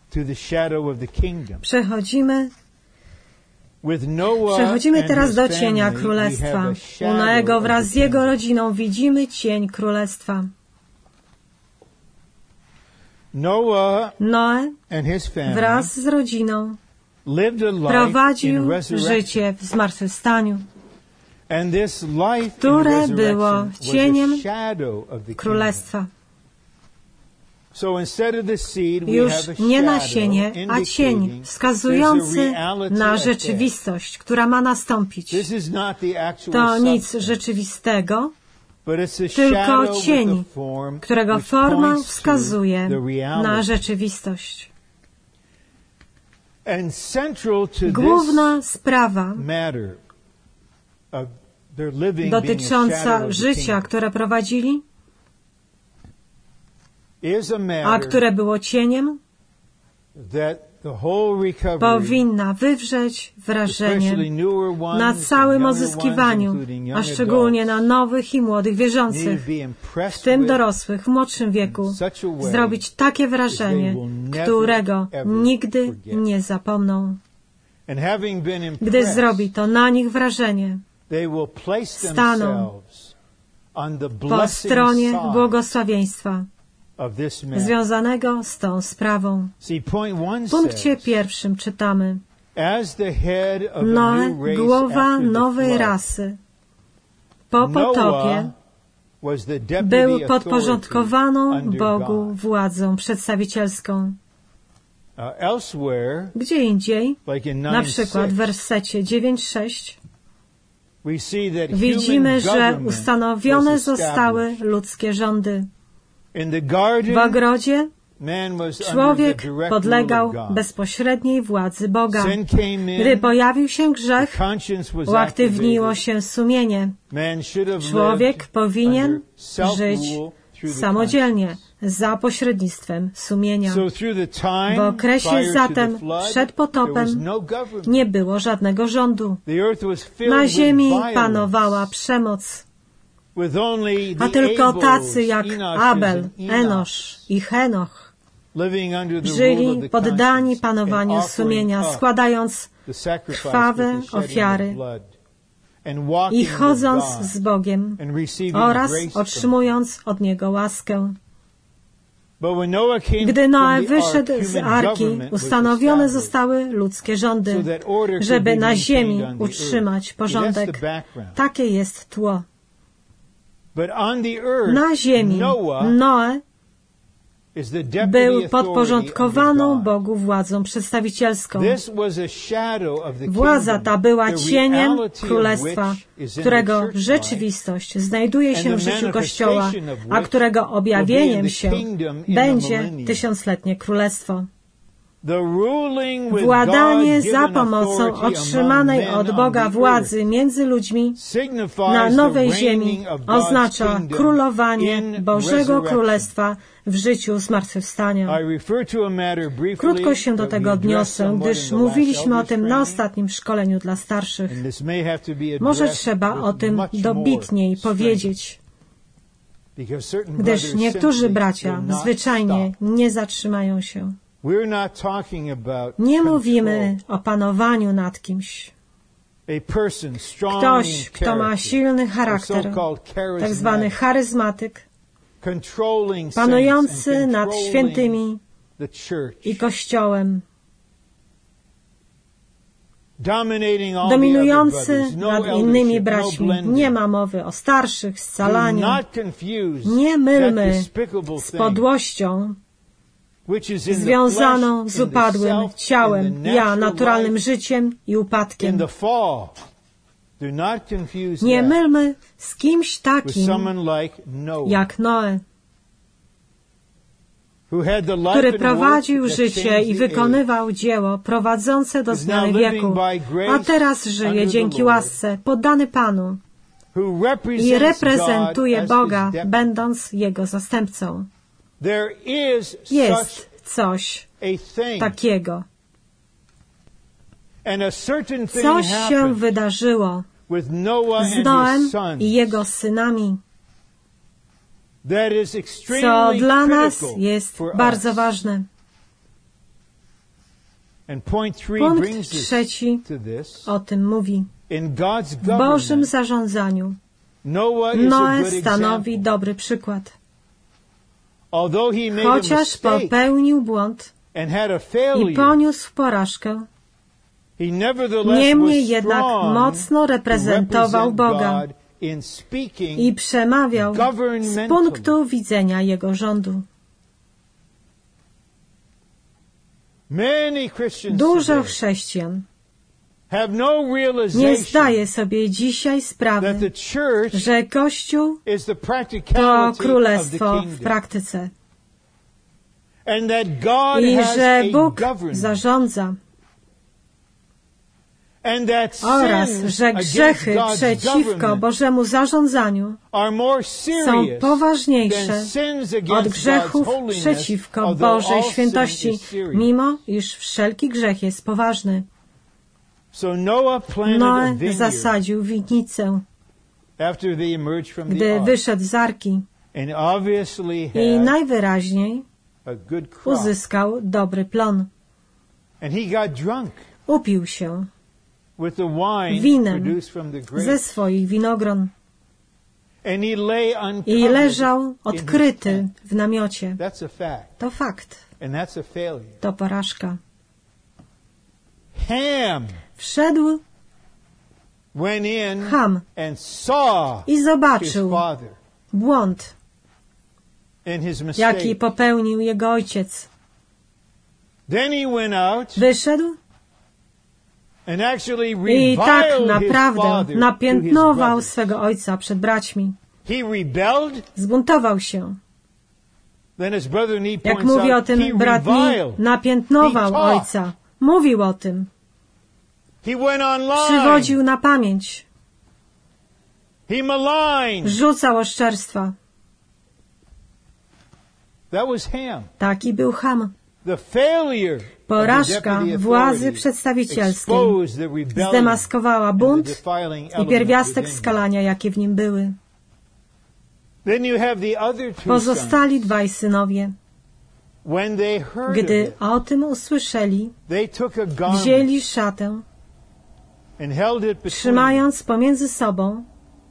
Przechodzimy Przechodzimy teraz do cienia Królestwa. U Noego wraz z jego rodziną widzimy cień Królestwa. Noe wraz z rodziną prowadził życie w zmartwychwstaniu, które było cieniem Królestwa. Już nie nasienie, a cień wskazujący na rzeczywistość, która ma nastąpić. To nic rzeczywistego, tylko cień, którego forma wskazuje na rzeczywistość. Główna sprawa dotycząca życia, które prowadzili, a które było cieniem, powinna wywrzeć wrażenie na całym odzyskiwaniu, a szczególnie na nowych i młodych wierzących, w tym dorosłych w młodszym wieku, zrobić takie wrażenie, którego nigdy nie zapomną. Gdy zrobi to na nich wrażenie, staną po stronie błogosławieństwa związanego z tą sprawą. W punkcie pierwszym czytamy: Noe, głowa nowej rasy, po potopie był podporządkowaną Bogu władzą przedstawicielską. Gdzie indziej, na przykład w wersecie dziewięć sześć, widzimy, że ustanowione zostały ludzkie rządy. W ogrodzie Człowiek podlegał bezpośredniej władzy Boga. Gdy pojawił się grzech, uaktywniło się sumienie. Człowiek powinien żyć samodzielnie, za pośrednictwem sumienia. W okresie zatem przed potopem nie było żadnego rządu. Na ziemi panowała przemoc. A tylko tacy jak Abel, Enosz i Henoch żyli poddani panowaniu sumienia, składając krwawe ofiary i chodząc z Bogiem oraz otrzymując od Niego łaskę. Gdy Noe wyszedł z arki, ustanowione zostały ludzkie rządy, żeby na ziemi utrzymać porządek. Takie jest tło. Na ziemi Noe był podporządkowaną Bogu władzą przedstawicielską. Władza ta była cieniem królestwa, którego rzeczywistość znajduje się w życiu Kościoła, a którego objawieniem się będzie tysiącletnie królestwo. Władanie za pomocą otrzymanej od Boga władzy między ludźmi na nowej ziemi oznacza królowanie Bożego Królestwa w życiu zmartwychwstania. Krótko się do tego odniosę, gdyż mówiliśmy o tym na ostatnim szkoleniu dla starszych. Może trzeba o tym dobitniej powiedzieć, gdyż niektórzy bracia zwyczajnie nie zatrzymają się. Nie mówimy o panowaniu nad kimś. Ktoś, kto ma silny charakter, tak zwany charyzmatyk, panujący nad świętymi i Kościołem, dominujący nad innymi braćmi. Nie ma mowy o starszych, scalaniu. Nie mylmy z podłością związaną z upadłym ciałem, ja, naturalnym życiem i upadkiem. Nie mylmy z kimś takim jak Noe, który prowadził życie i wykonywał dzieło prowadzące do zmiany wieku, a teraz żyje dzięki łasce, poddany Panu i reprezentuje Boga, będąc Jego zastępcą. Jest coś takiego. Coś się wydarzyło z Noem i jego synami, co dla nas jest bardzo ważne. Punkt trzeci o tym mówi. W Bożym zarządzaniu Noe stanowi dobry przykład. Chociaż popełnił błąd i poniósł porażkę, niemniej jednak mocno reprezentował Boga i przemawiał z punktu widzenia Jego rządu. Dużo chrześcijan nie zdaje sobie dzisiaj sprawy, że Kościół to królestwo w praktyce i że Bóg zarządza oraz że grzechy przeciwko Bożemu zarządzaniu są poważniejsze od grzechów przeciwko Bożej świętości, mimo iż wszelki grzech jest poważny. Noe zasadził winnicę, gdy wyszedł z arki i najwyraźniej uzyskał dobry plon. Upił się winem ze swoich winogron i leżał odkryty w namiocie. To fakt. To porażka. Wszedł Ham i zobaczył błąd, jaki popełnił jego ojciec. Wyszedł i tak naprawdę napiętnował swego ojca przed braćmi. Zbuntował się. Jak mówi o tym brat Lee, napiętnował ojca. Mówił o tym. Przywodził na pamięć. Rzucał oszczerstwa. Taki był Ham. Porażka władzy przedstawicielskiej zdemaskowała bunt i pierwiastek skalania, jakie w nim były. Pozostali dwaj synowie, gdy o tym usłyszeli, wzięli szatę, trzymając pomiędzy sobą,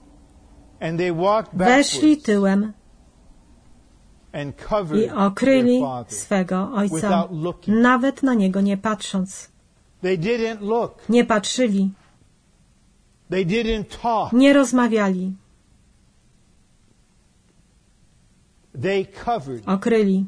weszli tyłem i okryli swego ojca, nawet na niego nie patrząc. Nie patrzyli, nie rozmawiali. Okryli.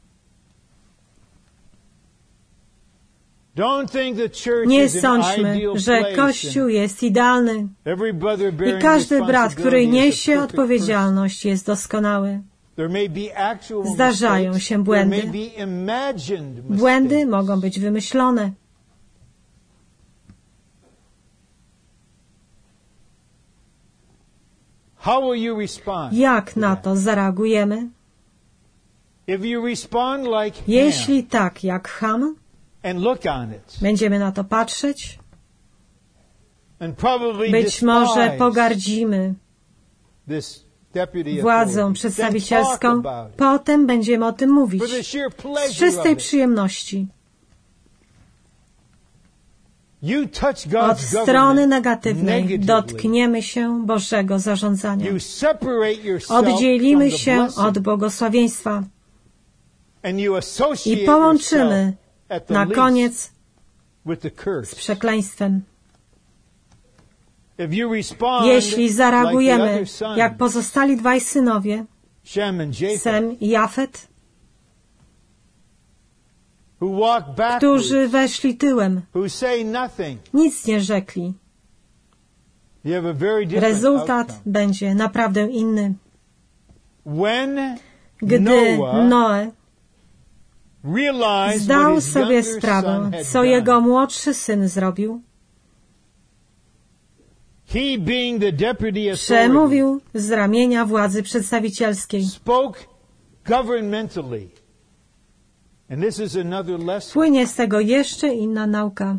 Nie sądźmy, że Kościół jest idealny i każdy brat, który niesie odpowiedzialność, jest doskonały. Zdarzają się błędy. Błędy mogą być wymyślone. Jak na to zareagujemy? Jeśli tak jak Ham, będziemy na to patrzeć, być może pogardzimy władzą przedstawicielską, potem będziemy o tym mówić z czystej przyjemności. Od strony negatywnej dotkniemy się Bożego zarządzania. Oddzielimy się od błogosławieństwa i połączymy na koniec z przekleństwem. Jeśli zareagujemy jak pozostali dwaj synowie, Sem i Jafet, którzy weszli tyłem, nic nie rzekli, rezultat będzie naprawdę inny. Gdy Noe zdał sobie sprawę, co jego młodszy syn zrobił, przemówił z ramienia władzy przedstawicielskiej. Płynie z tego jeszcze inna nauka.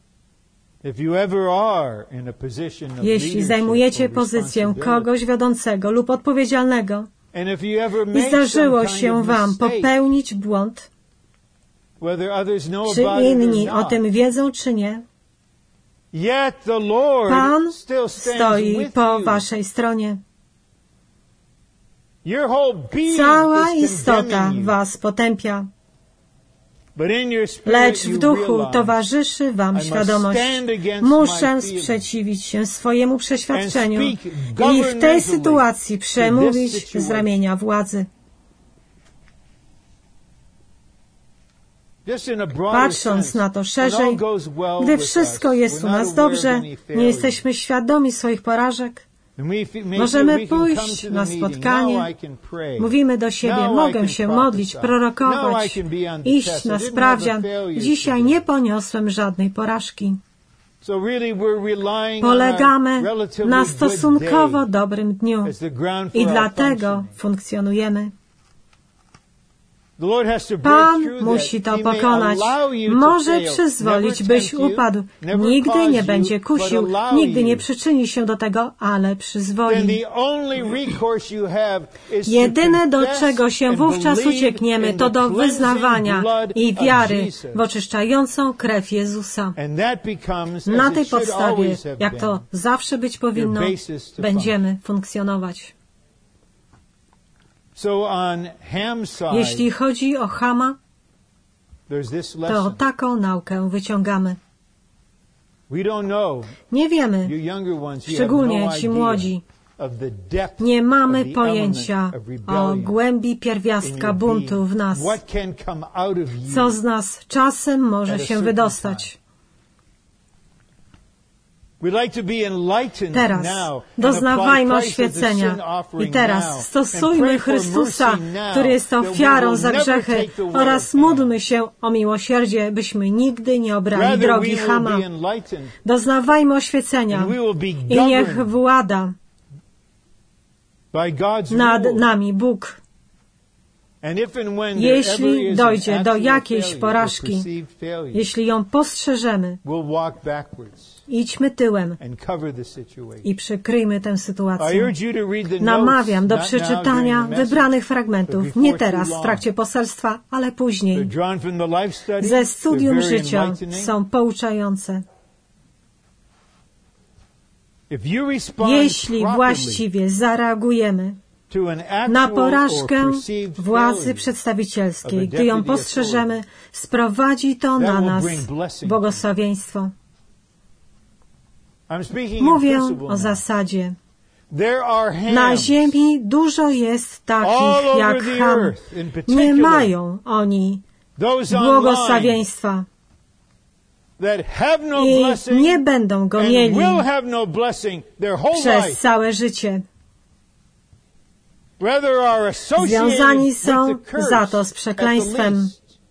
Jeśli zajmujecie pozycję kogoś wiodącego lub odpowiedzialnego i zdarzyło się wam popełnić błąd, czy inni o tym wiedzą, czy nie, Pan stoi po waszej stronie. Cała istota was potępia, lecz w duchu towarzyszy wam świadomość. Muszę sprzeciwić się swojemu przeświadczeniu i w tej sytuacji przemówić z ramienia władzy. Patrząc na to szerzej, gdy wszystko jest u nas dobrze, nie jesteśmy świadomi swoich porażek, możemy pójść na spotkanie, mówimy do siebie, mogę się modlić, prorokować, iść na sprawdzian. Dzisiaj nie poniosłem żadnej porażki. Polegamy na stosunkowo dobrym dniu i dlatego funkcjonujemy. Pan musi to pokonać. Może przyzwolić, byś upadł. Nigdy nie będzie kusił, nigdy nie przyczyni się do tego, ale przyzwoli. Jedyne, do czego się wówczas uciekniemy, to do wyznawania i wiary w oczyszczającą krew Jezusa. Na tej podstawie, jak to zawsze być powinno, będziemy funkcjonować. Jeśli chodzi o Hama, to taką naukę wyciągamy. Nie wiemy, szczególnie ci młodzi, nie mamy pojęcia o głębi pierwiastka buntu w nas, co z nas czasem może się wydostać. Teraz doznawajmy oświecenia i teraz stosujmy Chrystusa, który jest ofiarą za grzechy, oraz módlmy się o miłosierdzie, byśmy nigdy nie obrali drogi Chama. Doznawajmy oświecenia i niech włada nad nami Bóg. Jeśli dojdzie do jakiejś porażki, jeśli ją postrzeżemy, idźmy tyłem i przykryjmy tę sytuację. Namawiam do przeczytania wybranych fragmentów, nie teraz w trakcie poselstwa, ale później. Ze studium życia są pouczające. Jeśli właściwie zareagujemy na porażkę władzy przedstawicielskiej, gdy ją postrzeżemy, sprowadzi to na nas błogosławieństwo. Mówię o zasadzie. Na ziemi dużo jest takich jak Ham. Nie mają oni błogosławieństwa i nie będą go mieli przez całe życie. Związani są za to z przekleństwem.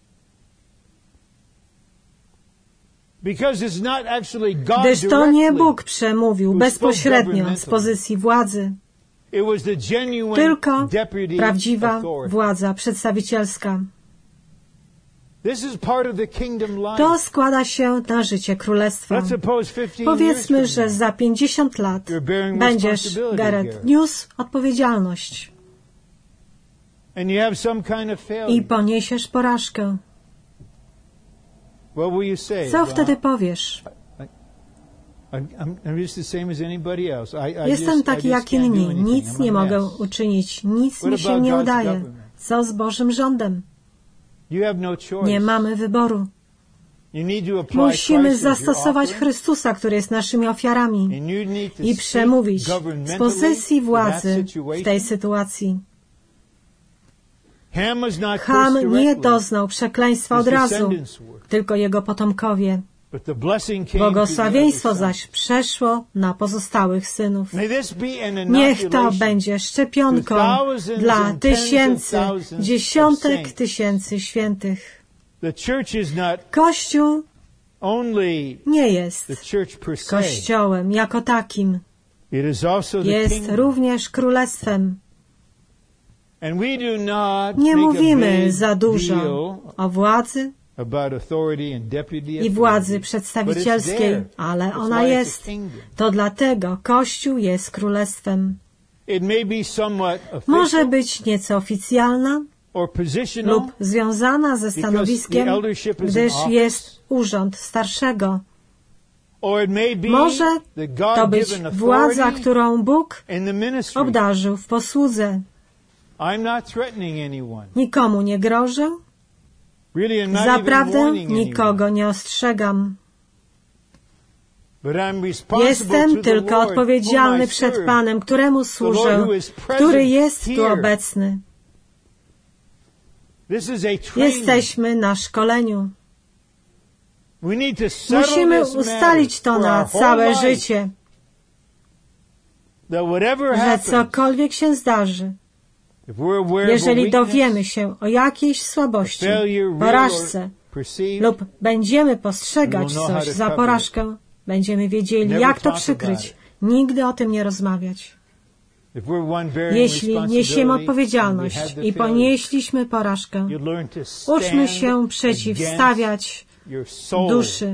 Gdyż to nie Bóg przemówił bezpośrednio z pozycji władzy, tylko prawdziwa władza przedstawicielska. To składa się na życie królestwa. Powiedzmy, że za pięćdziesiąt lat będziesz, Garrett, niósł odpowiedzialność i poniesiesz porażkę. Co wtedy powiesz? Jestem taki jak inni. Nic nie mogę uczynić. Nic mi się nie udaje. Co z Bożym rządem? Nie mamy wyboru. Musimy zastosować Chrystusa, który jest naszymi ofiarami, i przemówić z pozycji władzy w tej sytuacji. Ham nie doznał przekleństwa od razu, tylko jego potomkowie. Błogosławieństwo zaś przeszło na pozostałych synów. Niech to będzie szczepionką dla tysięcy, dziesiątek tysięcy świętych. Kościół nie jest Kościołem jako takim. Jest również królestwem. Nie mówimy za dużo o władzy i władzy przedstawicielskiej, ale ona jest. To dlatego Kościół jest królestwem. Może być nieco oficjalna lub związana ze stanowiskiem, gdyż jest urząd starszego. Może to być władza, którą Bóg obdarzył w posłudze. Nikomu nie grożę. Zaprawdę nikogo nie ostrzegam. Jestem tylko odpowiedzialny przed Panem, któremu służę, który jest tu obecny. Jesteśmy na szkoleniu. Musimy ustalić to na całe życie, że cokolwiek się zdarzy, jeżeli dowiemy się o jakiejś słabości, porażce lub będziemy postrzegać coś za porażkę, będziemy wiedzieli, jak to przykryć, nigdy o tym nie rozmawiać. Jeśli niesiemy odpowiedzialność i ponieśliśmy porażkę, uczmy się przeciwstawiać duszy,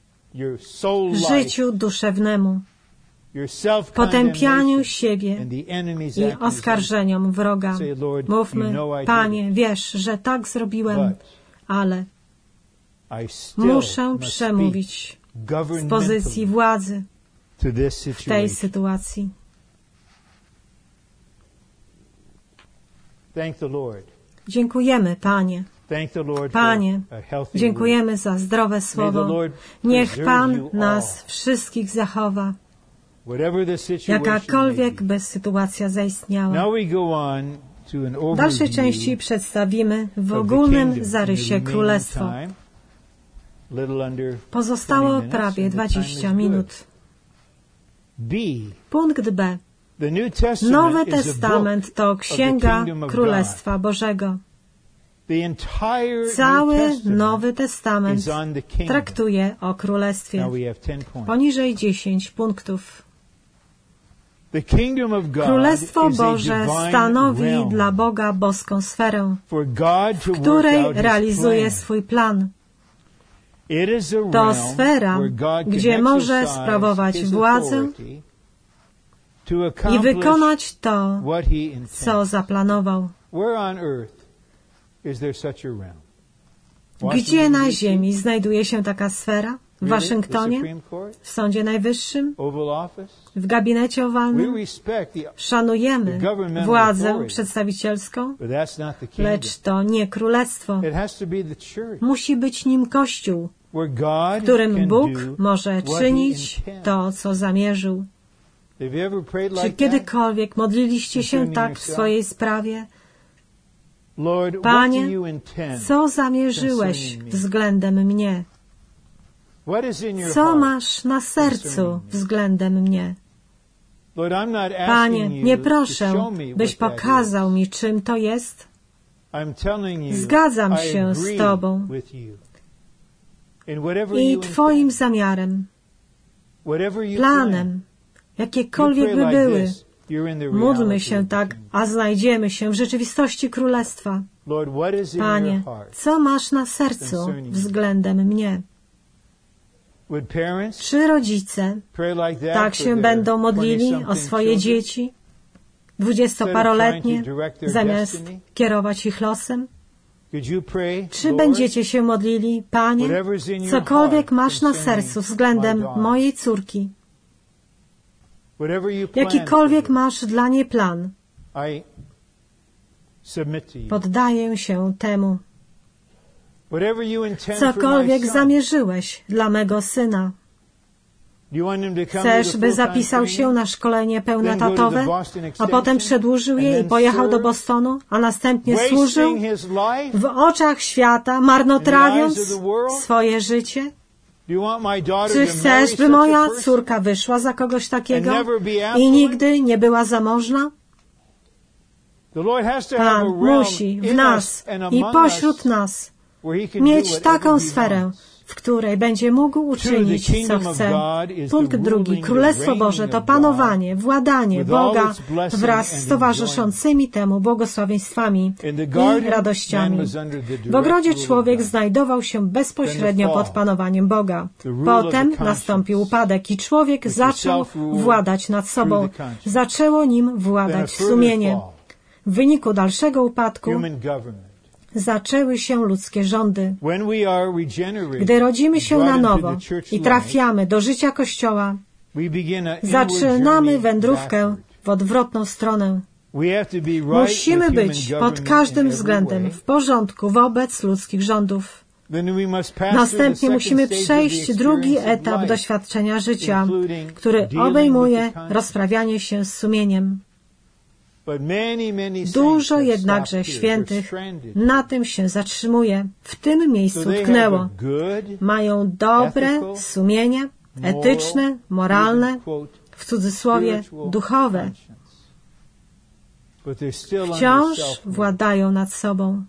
życiu duszewnemu, potępianiu siebie i oskarżeniom wroga. Mówmy, Panie, wiesz, że tak zrobiłem, ale muszę przemówić z pozycji władzy w tej sytuacji. Dziękujemy, Panie. Panie, dziękujemy za zdrowe słowo. Niech Pan nas wszystkich zachowa, jakakolwiek by sytuacja zaistniała. W dalszej części przedstawimy w ogólnym zarysie królestwo. Pozostało prawie dwadzieścia minut. Punkt B. Nowy Testament to Księga Królestwa Bożego. Cały Nowy Testament traktuje o Królestwie. Poniżej dziesięć punktów. Królestwo Boże stanowi dla Boga boską sferę, w której realizuje swój plan. To sfera, gdzie może sprawować władzę i wykonać to, co zaplanował. Gdzie na ziemi znajduje się taka sfera? W Waszyngtonie? W Sądzie Najwyższym? W gabinecie owalnym? Szanujemy władzę przedstawicielską, lecz to nie królestwo. Musi być nim Kościół, w którym Bóg może czynić to, co zamierzył. Czy kiedykolwiek modliliście się tak w swojej sprawie? Panie, co zamierzyłeś względem mnie? Co masz na sercu względem mnie? Panie, nie proszę, byś pokazał mi, czym to jest. Zgadzam się z Tobą i Twoim zamiarem, planem, jakiekolwiek by były. Módlmy się tak, a znajdziemy się w rzeczywistości Królestwa. Panie, co masz na sercu względem mnie? Czy rodzice tak się będą modlili o swoje dzieci, dwudziestoparoletnie, zamiast kierować ich losem? Czy będziecie się modlili, Panie, cokolwiek masz na sercu względem mojej córki, jakikolwiek masz dla niej plan, poddaję się temu. Cokolwiek zamierzyłeś dla mego syna. Chcesz, by zapisał się na szkolenie pełnetatowe, a potem przedłużył je i pojechał do Bostonu, a następnie służył w oczach świata, marnotrawiąc swoje życie? Czy chcesz, by moja córka wyszła za kogoś takiego i nigdy nie była zamożna? Pan musi w nas i pośród nas mieć taką sferę, w której będzie mógł uczynić, co chce. Punkt drugi. Królestwo Boże to panowanie, władanie Boga wraz z towarzyszącymi temu błogosławieństwami i radościami. W ogrodzie człowiek znajdował się bezpośrednio pod panowaniem Boga. Potem nastąpił upadek i człowiek zaczął władać nad sobą. Zaczęło nim władać sumienie. W wyniku dalszego upadku zaczęły się ludzkie rządy. Gdy rodzimy się na nowo i trafiamy do życia Kościoła, zaczynamy wędrówkę w odwrotną stronę. Musimy być pod każdym względem w porządku wobec ludzkich rządów. Następnie musimy przejść drugi etap doświadczenia życia, który obejmuje rozprawianie się z sumieniem. Dużo jednakże świętych na tym się zatrzymuje, w tym miejscu tknęło. Mają dobre sumienie, etyczne, moralne, w cudzysłowie duchowe. Wciąż władają nad sobą.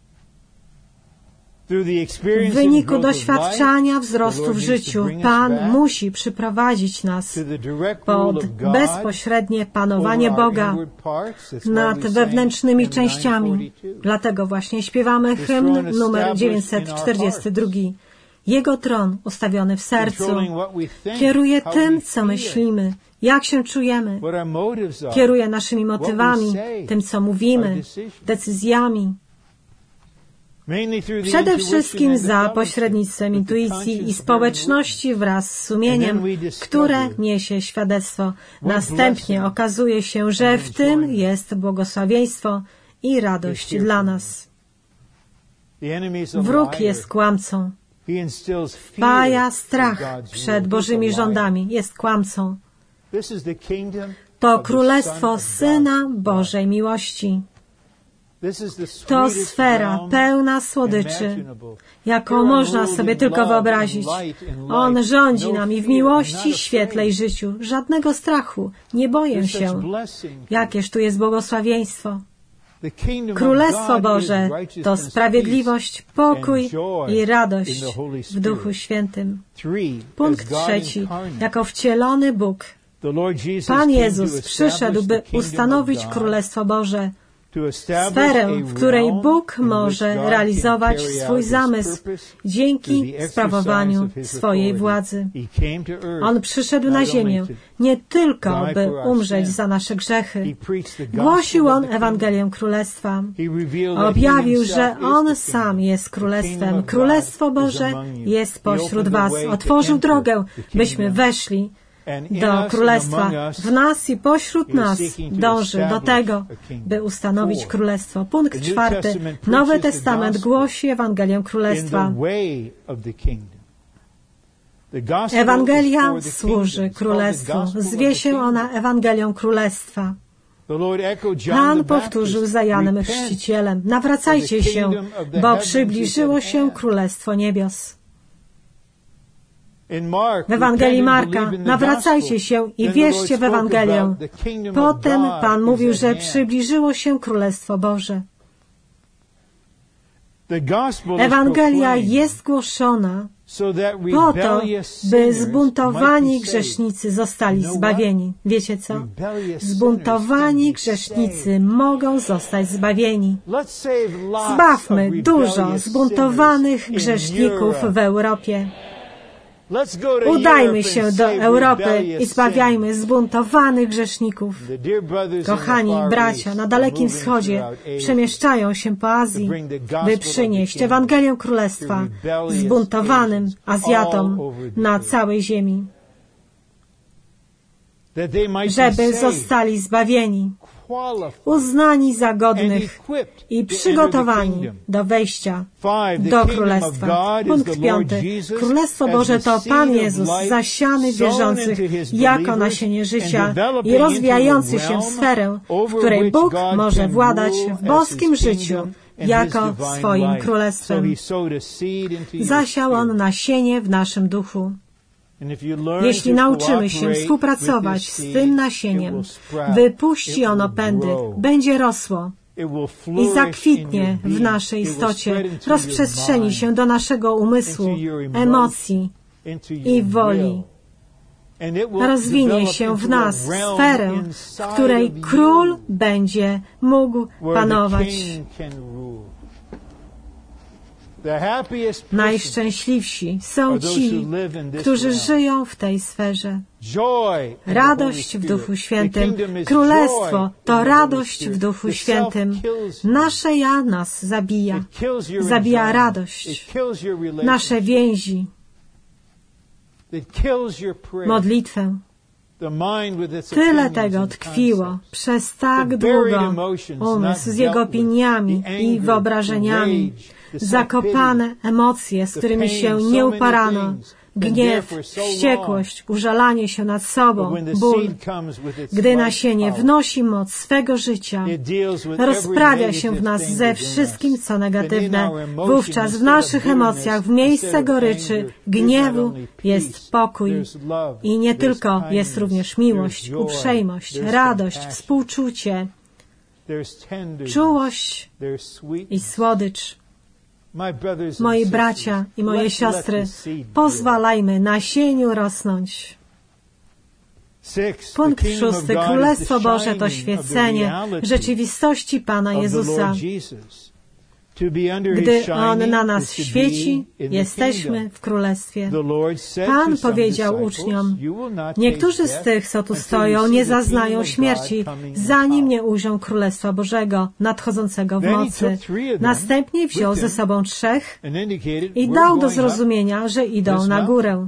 W wyniku doświadczania wzrostu w życiu Pan musi przyprowadzić nas pod bezpośrednie panowanie Boga nad wewnętrznymi częściami. Dlatego właśnie śpiewamy hymn numer dziewięćset czterdziesty drugi. Jego tron ustawiony w sercu kieruje tym, co myślimy, jak się czujemy. Kieruje naszymi motywami, tym, co mówimy, decyzjami. Przede wszystkim za pośrednictwem intuicji i społeczności wraz z sumieniem, które niesie świadectwo. Następnie okazuje się, że w tym jest błogosławieństwo i radość dla nas. Wróg jest kłamcą. Wpaja strach przed Bożymi rządami. Jest kłamcą. To królestwo Syna Bożej miłości. To sfera pełna słodyczy, jaką można sobie tylko wyobrazić. On rządzi nami w miłości, świetle i życiu. Żadnego strachu. Nie boję się. Jakież tu jest błogosławieństwo. Królestwo Boże to sprawiedliwość, pokój i radość w Duchu Świętym. Punkt trzeci. Jako wcielony Bóg. Pan Jezus przyszedł, by ustanowić Królestwo Boże, sferę, w której Bóg może realizować swój zamysł dzięki sprawowaniu swojej władzy. On przyszedł na ziemię nie tylko, by umrzeć za nasze grzechy. Głosił On Ewangelię Królestwa. Objawił, że On sam jest Królestwem. Królestwo Boże jest pośród was. Otworzył drogę, byśmy weszli do Królestwa. W nas i pośród nas dąży do tego, by ustanowić Królestwo. Punkt czwarty. Nowy Testament głosi Ewangelię Królestwa. Ewangelia służy Królestwu. Zwie się ona Ewangelią Królestwa. Pan powtórzył za Janem Chrzcicielem: nawracajcie się, bo przybliżyło się Królestwo Niebios. W Ewangelii Marka: nawracajcie się i wierzcie w Ewangelię. Potem Pan mówił, że przybliżyło się Królestwo Boże. Ewangelia jest głoszona po to, by zbuntowani grzesznicy zostali zbawieni. Wiecie co? Zbuntowani grzesznicy mogą zostać zbawieni. Zbawmy dużo zbuntowanych grzeszników w Europie. Udajmy się do Europy i zbawiajmy zbuntowanych grzeszników. Kochani bracia, na Dalekim Wschodzie przemieszczają się po Azji, by przynieść Ewangelię Królestwa zbuntowanym Azjatom na całej ziemi, żeby zostali zbawieni, uznani za godnych i przygotowani do wejścia do Królestwa. Punkt piąty. Królestwo Boże to Pan Jezus zasiany w wierzących jako nasienie życia i rozwijający się sferę, w której Bóg może władać w boskim życiu jako swoim Królestwem. Zasiał On nasienie w naszym duchu. Jeśli nauczymy się współpracować z tym nasieniem, wypuści ono pędy, będzie rosło i zakwitnie w naszej istocie, rozprzestrzeni się do naszego umysłu, emocji i woli. Rozwinie się w nas sferę, w której Król będzie mógł panować. Najszczęśliwsi są ci, którzy żyją w tej sferze. Radość w Duchu Świętym. Królestwo to radość w Duchu Świętym. Nasze ja nas zabija. Zabija radość. Nasze więzi. Modlitwę. Tyle tego tkwiło przez tak długo umysł z jego opiniami i wyobrażeniami, zakopane emocje, z którymi się nie uparano, gniew, wściekłość, użalanie się nad sobą, ból. Gdy nasienie wnosi moc swego życia, rozprawia się w nas ze wszystkim, co negatywne. Wówczas w naszych emocjach w miejsce goryczy, gniewu jest pokój. I nie tylko, jest również miłość, uprzejmość, radość, współczucie, czułość i słodycz. Moi bracia i moje siostry, pozwalajmy nasieniu rosnąć. Punkt szósty. Królestwo Boże to świecenie rzeczywistości Pana Jezusa. Gdy On na nas świeci, jesteśmy w Królestwie. Pan powiedział uczniom: niektórzy z tych, co tu stoją, nie zaznają śmierci, zanim nie ujrzą Królestwa Bożego, nadchodzącego w mocy. Następnie wziął ze sobą trzech i dał do zrozumienia, że idą na górę.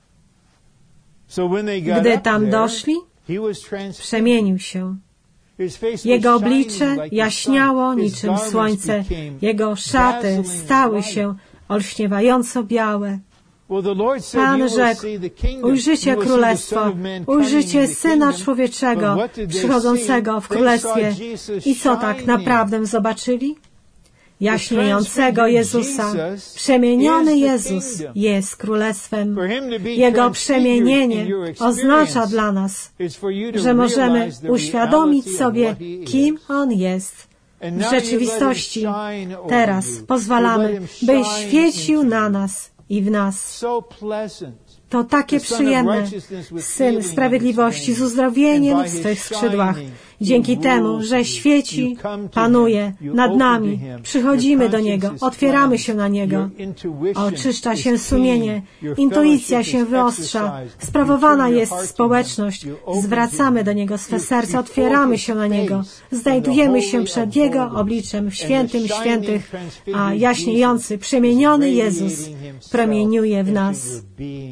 Gdy tam doszli, przemienił się. Jego oblicze jaśniało niczym słońce. Jego szaty stały się olśniewająco białe. Pan rzekł, ujrzycie królestwo, ujrzycie Syna Człowieczego przychodzącego w królestwie. I co tak naprawdę zobaczyli? Jaśniejącego Jezusa. Przemieniony Jezus jest królestwem. Jego przemienienie oznacza dla nas, że możemy uświadomić sobie, kim On jest w rzeczywistości. Teraz pozwalamy, by świecił na nas i w nas. To takie przyjemne. Syn Sprawiedliwości z uzdrowieniem w swych skrzydłach. Dzięki temu, że świeci, panuje nad nami. Przychodzimy do Niego, otwieramy się na Niego. Oczyszcza się sumienie, intuicja się wyostrza, sprawowana jest społeczność. Zwracamy do Niego swe serce, otwieramy się na Niego. Znajdujemy się przed Jego obliczem w świętym świętych, a jaśniejący, przemieniony Jezus promieniuje w nas.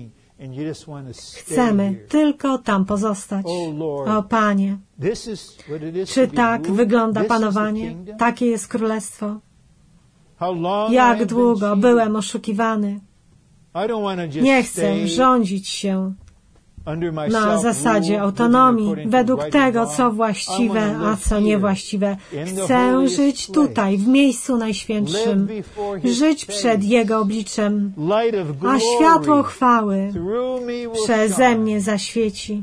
Chcemy tylko tam pozostać. O Panie, czy tak wygląda panowanie? Takie jest królestwo. Jak długo byłem oszukiwany. Nie chcę rządzić się na zasadzie autonomii, według tego, co właściwe, a co niewłaściwe. Chcę żyć tutaj, w miejscu najświętszym, żyć przed Jego obliczem, a światło chwały przeze mnie zaświeci.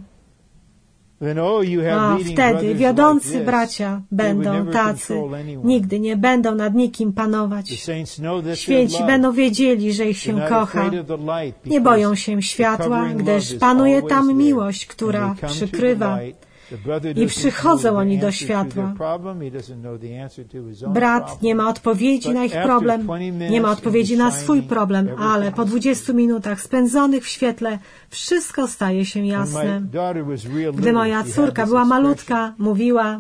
A wtedy wiodący bracia będą tacy, nigdy nie będą nad nikim panować. Święci będą wiedzieli, że ich się kocha. Nie boją się światła, gdyż panuje tam miłość, która przykrywa. I przychodzą oni do światła. Brat nie ma odpowiedzi na ich problem, nie ma odpowiedzi na swój problem, ale po dwudziestu minutach spędzonych w świetle wszystko staje się jasne. Gdy moja córka była malutka, mówiła: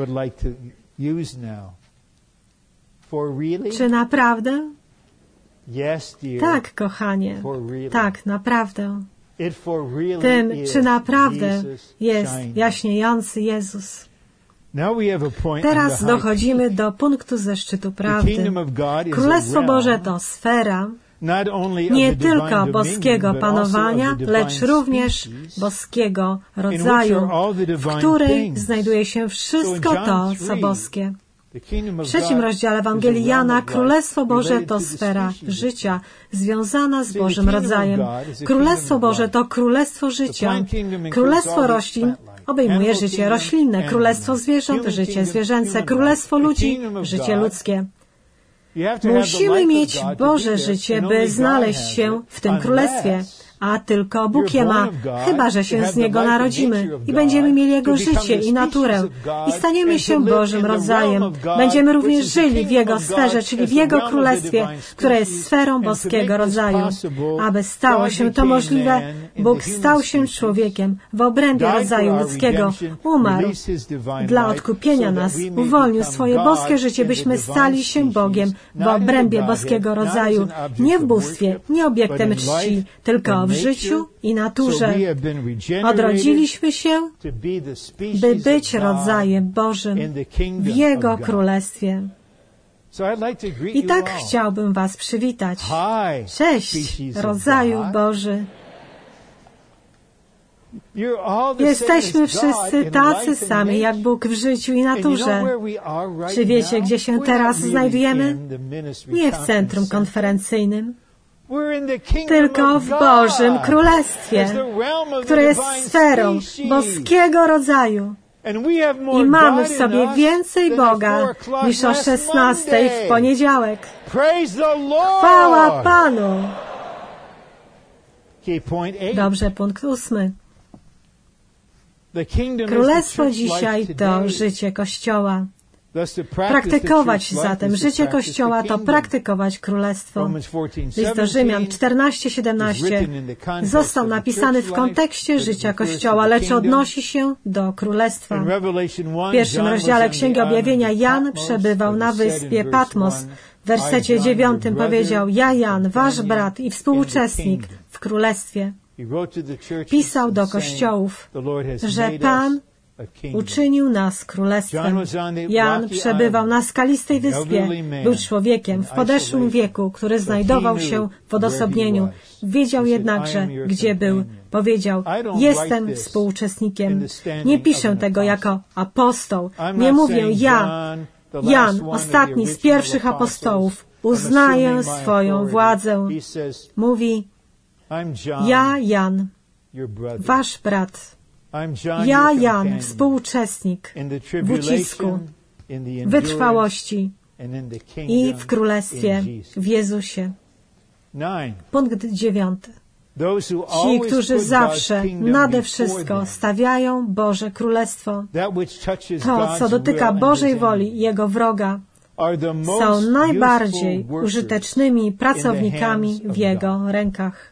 czy naprawdę? Tak, kochanie, tak, naprawdę. Tym, czy naprawdę jest jaśniejący Jezus. Teraz dochodzimy do punktu ze szczytu prawdy. Królestwo Boże to sfera nie tylko boskiego panowania, lecz również boskiego rodzaju, w której znajduje się wszystko to, co boskie. W trzecim rozdziale Ewangelii Jana Królestwo Boże to sfera życia związana z Bożym rodzajem. Królestwo Boże to królestwo życia. Królestwo roślin obejmuje życie roślinne. Królestwo zwierząt, życie zwierzęce. Królestwo ludzi, życie ludzkie. Musimy mieć Boże życie, by znaleźć się w tym królestwie. A tylko Bóg je ma, chyba że się z Niego narodzimy i będziemy mieli Jego życie i naturę i staniemy się Bożym rodzajem. Będziemy również żyli w Jego sferze, czyli w Jego królestwie, które jest sferą boskiego rodzaju. Aby stało się to możliwe, Bóg stał się człowiekiem w obrębie rodzaju ludzkiego. Umarł dla odkupienia nas, uwolnił swoje boskie życie, byśmy stali się Bogiem w obrębie boskiego rodzaju. Nie w bóstwie, nie obiektem czci, tylko w życiu i naturze. Odrodziliśmy się, by być rodzajem Bożym w Jego Królestwie. I tak chciałbym Was przywitać. Cześć, rodzaju Boży. Jesteśmy wszyscy tacy sami, jak Bóg w życiu i naturze. Czy wiecie, gdzie się teraz znajdujemy? Nie w centrum konferencyjnym, tylko w Bożym Królestwie, które jest sferą boskiego rodzaju. I mamy w sobie więcej Boga niż o szesnastej w poniedziałek. Chwała Panu! Dobrze, punkt ósmy. Królestwo dzisiaj to życie Kościoła. Praktykować zatem życie Kościoła to praktykować Królestwo. List do Rzymian czternaście siedemnaście został napisany w kontekście życia Kościoła, lecz odnosi się do Królestwa. W pierwszym rozdziale Księgi Objawienia Jan przebywał na wyspie Patmos. W wersecie dziewiątym powiedział: ja, Jan, wasz brat i współuczestnik w Królestwie. Pisał do kościołów, że Pan uczynił nas królestwem. Jan przebywał na skalistej wyspie. Był człowiekiem w podeszłym wieku, który znajdował się w odosobnieniu. Wiedział jednakże, gdzie był. Powiedział, jestem współuczestnikiem. Nie piszę tego jako apostoł. Nie mówię ja, Jan, ostatni z pierwszych apostołów, uznaję swoją władzę. Mówi, ja, Jan, wasz brat. Ja, Jan, współuczestnik w ucisku, wytrwałości i w królestwie w Jezusie. Punkt dziewiąty. Ci, którzy zawsze nade wszystko stawiają Boże Królestwo, to, co dotyka Bożej woli i Jego wroga, są najbardziej użytecznymi pracownikami w Jego rękach.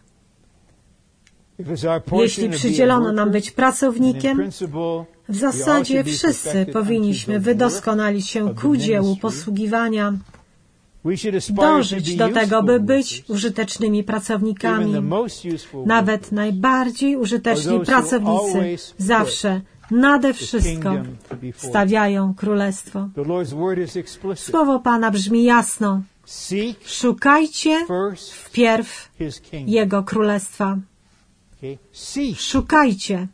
Jeśli przydzielono nam być pracownikiem, w zasadzie wszyscy powinniśmy wydoskonalić się ku dziełu posługiwania, dążyć do tego, by być użytecznymi pracownikami. Nawet najbardziej użyteczni pracownicy zawsze nade wszystko stawiają królestwo. Słowo Pana brzmi jasno. Szukajcie wpierw Jego królestwa. Szukajcie.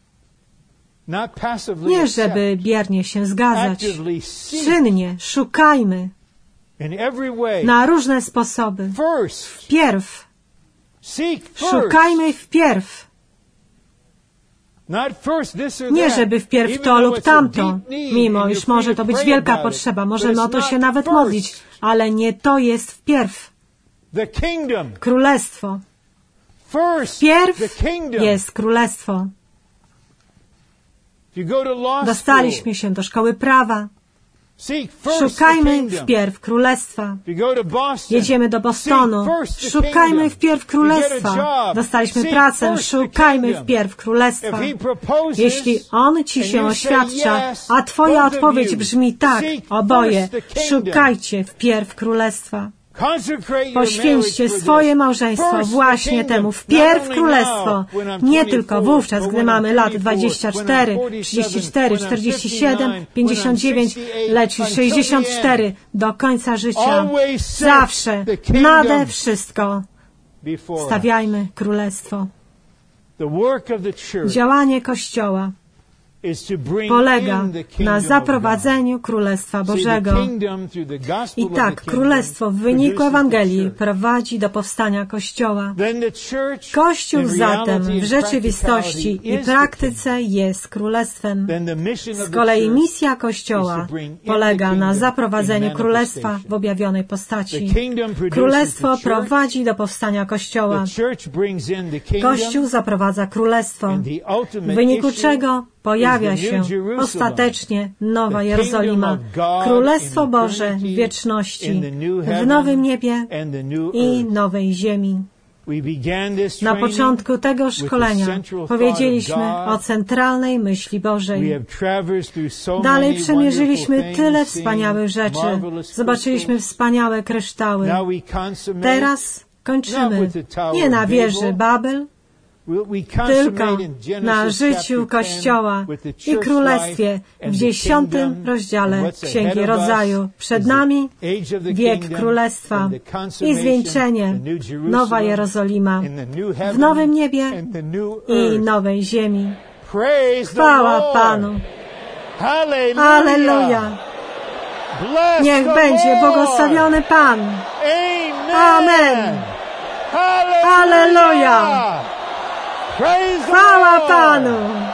Nie, żeby biernie się zgadzać. Czynnie szukajmy. Na różne sposoby. Wpierw. Szukajmy wpierw. Nie, żeby wpierw to lub tamto, mimo iż może to być wielka potrzeba, możemy o to się nawet modlić, ale nie to jest wpierw. Królestwo. Wpierw jest królestwo. Dostaliśmy się do szkoły prawa. Szukajmy wpierw królestwa. Jedziemy do Bostonu. Szukajmy wpierw królestwa. Dostaliśmy pracę. Szukajmy wpierw królestwa. Jeśli On Ci się oświadcza, a Twoja odpowiedź brzmi tak, oboje, szukajcie wpierw królestwa. Poświęćcie swoje małżeństwo właśnie temu. Wpierw królestwo. Nie tylko wówczas, gdy mamy lat dwadzieścia cztery, trzydzieści cztery, czterdzieści siedem, pięćdziesiąt dziewięć, lecz sześćdziesiąt cztery do końca życia. Zawsze, nade wszystko stawiajmy królestwo. Działanie Kościoła polega na zaprowadzeniu Królestwa Bożego. I tak, Królestwo w wyniku Ewangelii prowadzi do powstania Kościoła. Kościół zatem w rzeczywistości i praktyce jest Królestwem. Z kolei misja Kościoła polega na zaprowadzeniu Królestwa w objawionej postaci. Królestwo prowadzi do powstania Kościoła. Kościół zaprowadza Królestwo, w wyniku czego pojawia się ostatecznie Nowa Jerozolima, Królestwo Boże w wieczności, w nowym niebie i nowej ziemi. Na początku tego szkolenia powiedzieliśmy o centralnej myśli Bożej. Dalej przemierzyliśmy tyle wspaniałych rzeczy. Zobaczyliśmy wspaniałe kryształy. Teraz kończymy nie na wieży Babel, tylko na życiu Kościoła i Królestwie w dziesiątym rozdziale Księgi Rodzaju. Przed nami wiek Królestwa i zwieńczenie, Nowa Jerozolima w nowym niebie i nowej ziemi. Chwała Panu! Alleluja! Niech będzie błogosławiony Pan! Amen! Alleluja! Chwała Panu!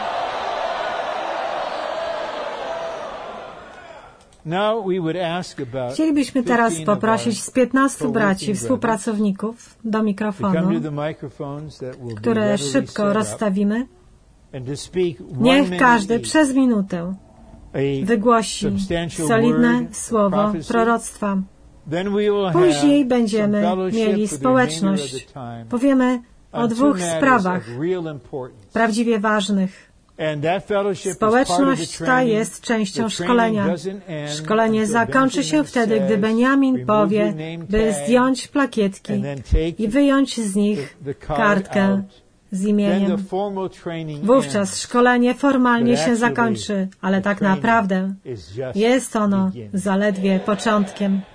Chcielibyśmy teraz poprosić z piętnastu braci, współpracowników do mikrofonu, które szybko rozstawimy. Niech każdy przez minutę wygłosi solidne słowo proroctwa. Później będziemy mieli społeczność. Powiemy o dwóch sprawach prawdziwie ważnych. Społeczność ta jest częścią szkolenia. Szkolenie zakończy się wtedy, gdy Beniamin powie, by zdjąć plakietki i wyjąć z nich kartkę z imieniem. Wówczas szkolenie formalnie się zakończy, ale tak naprawdę jest ono zaledwie początkiem.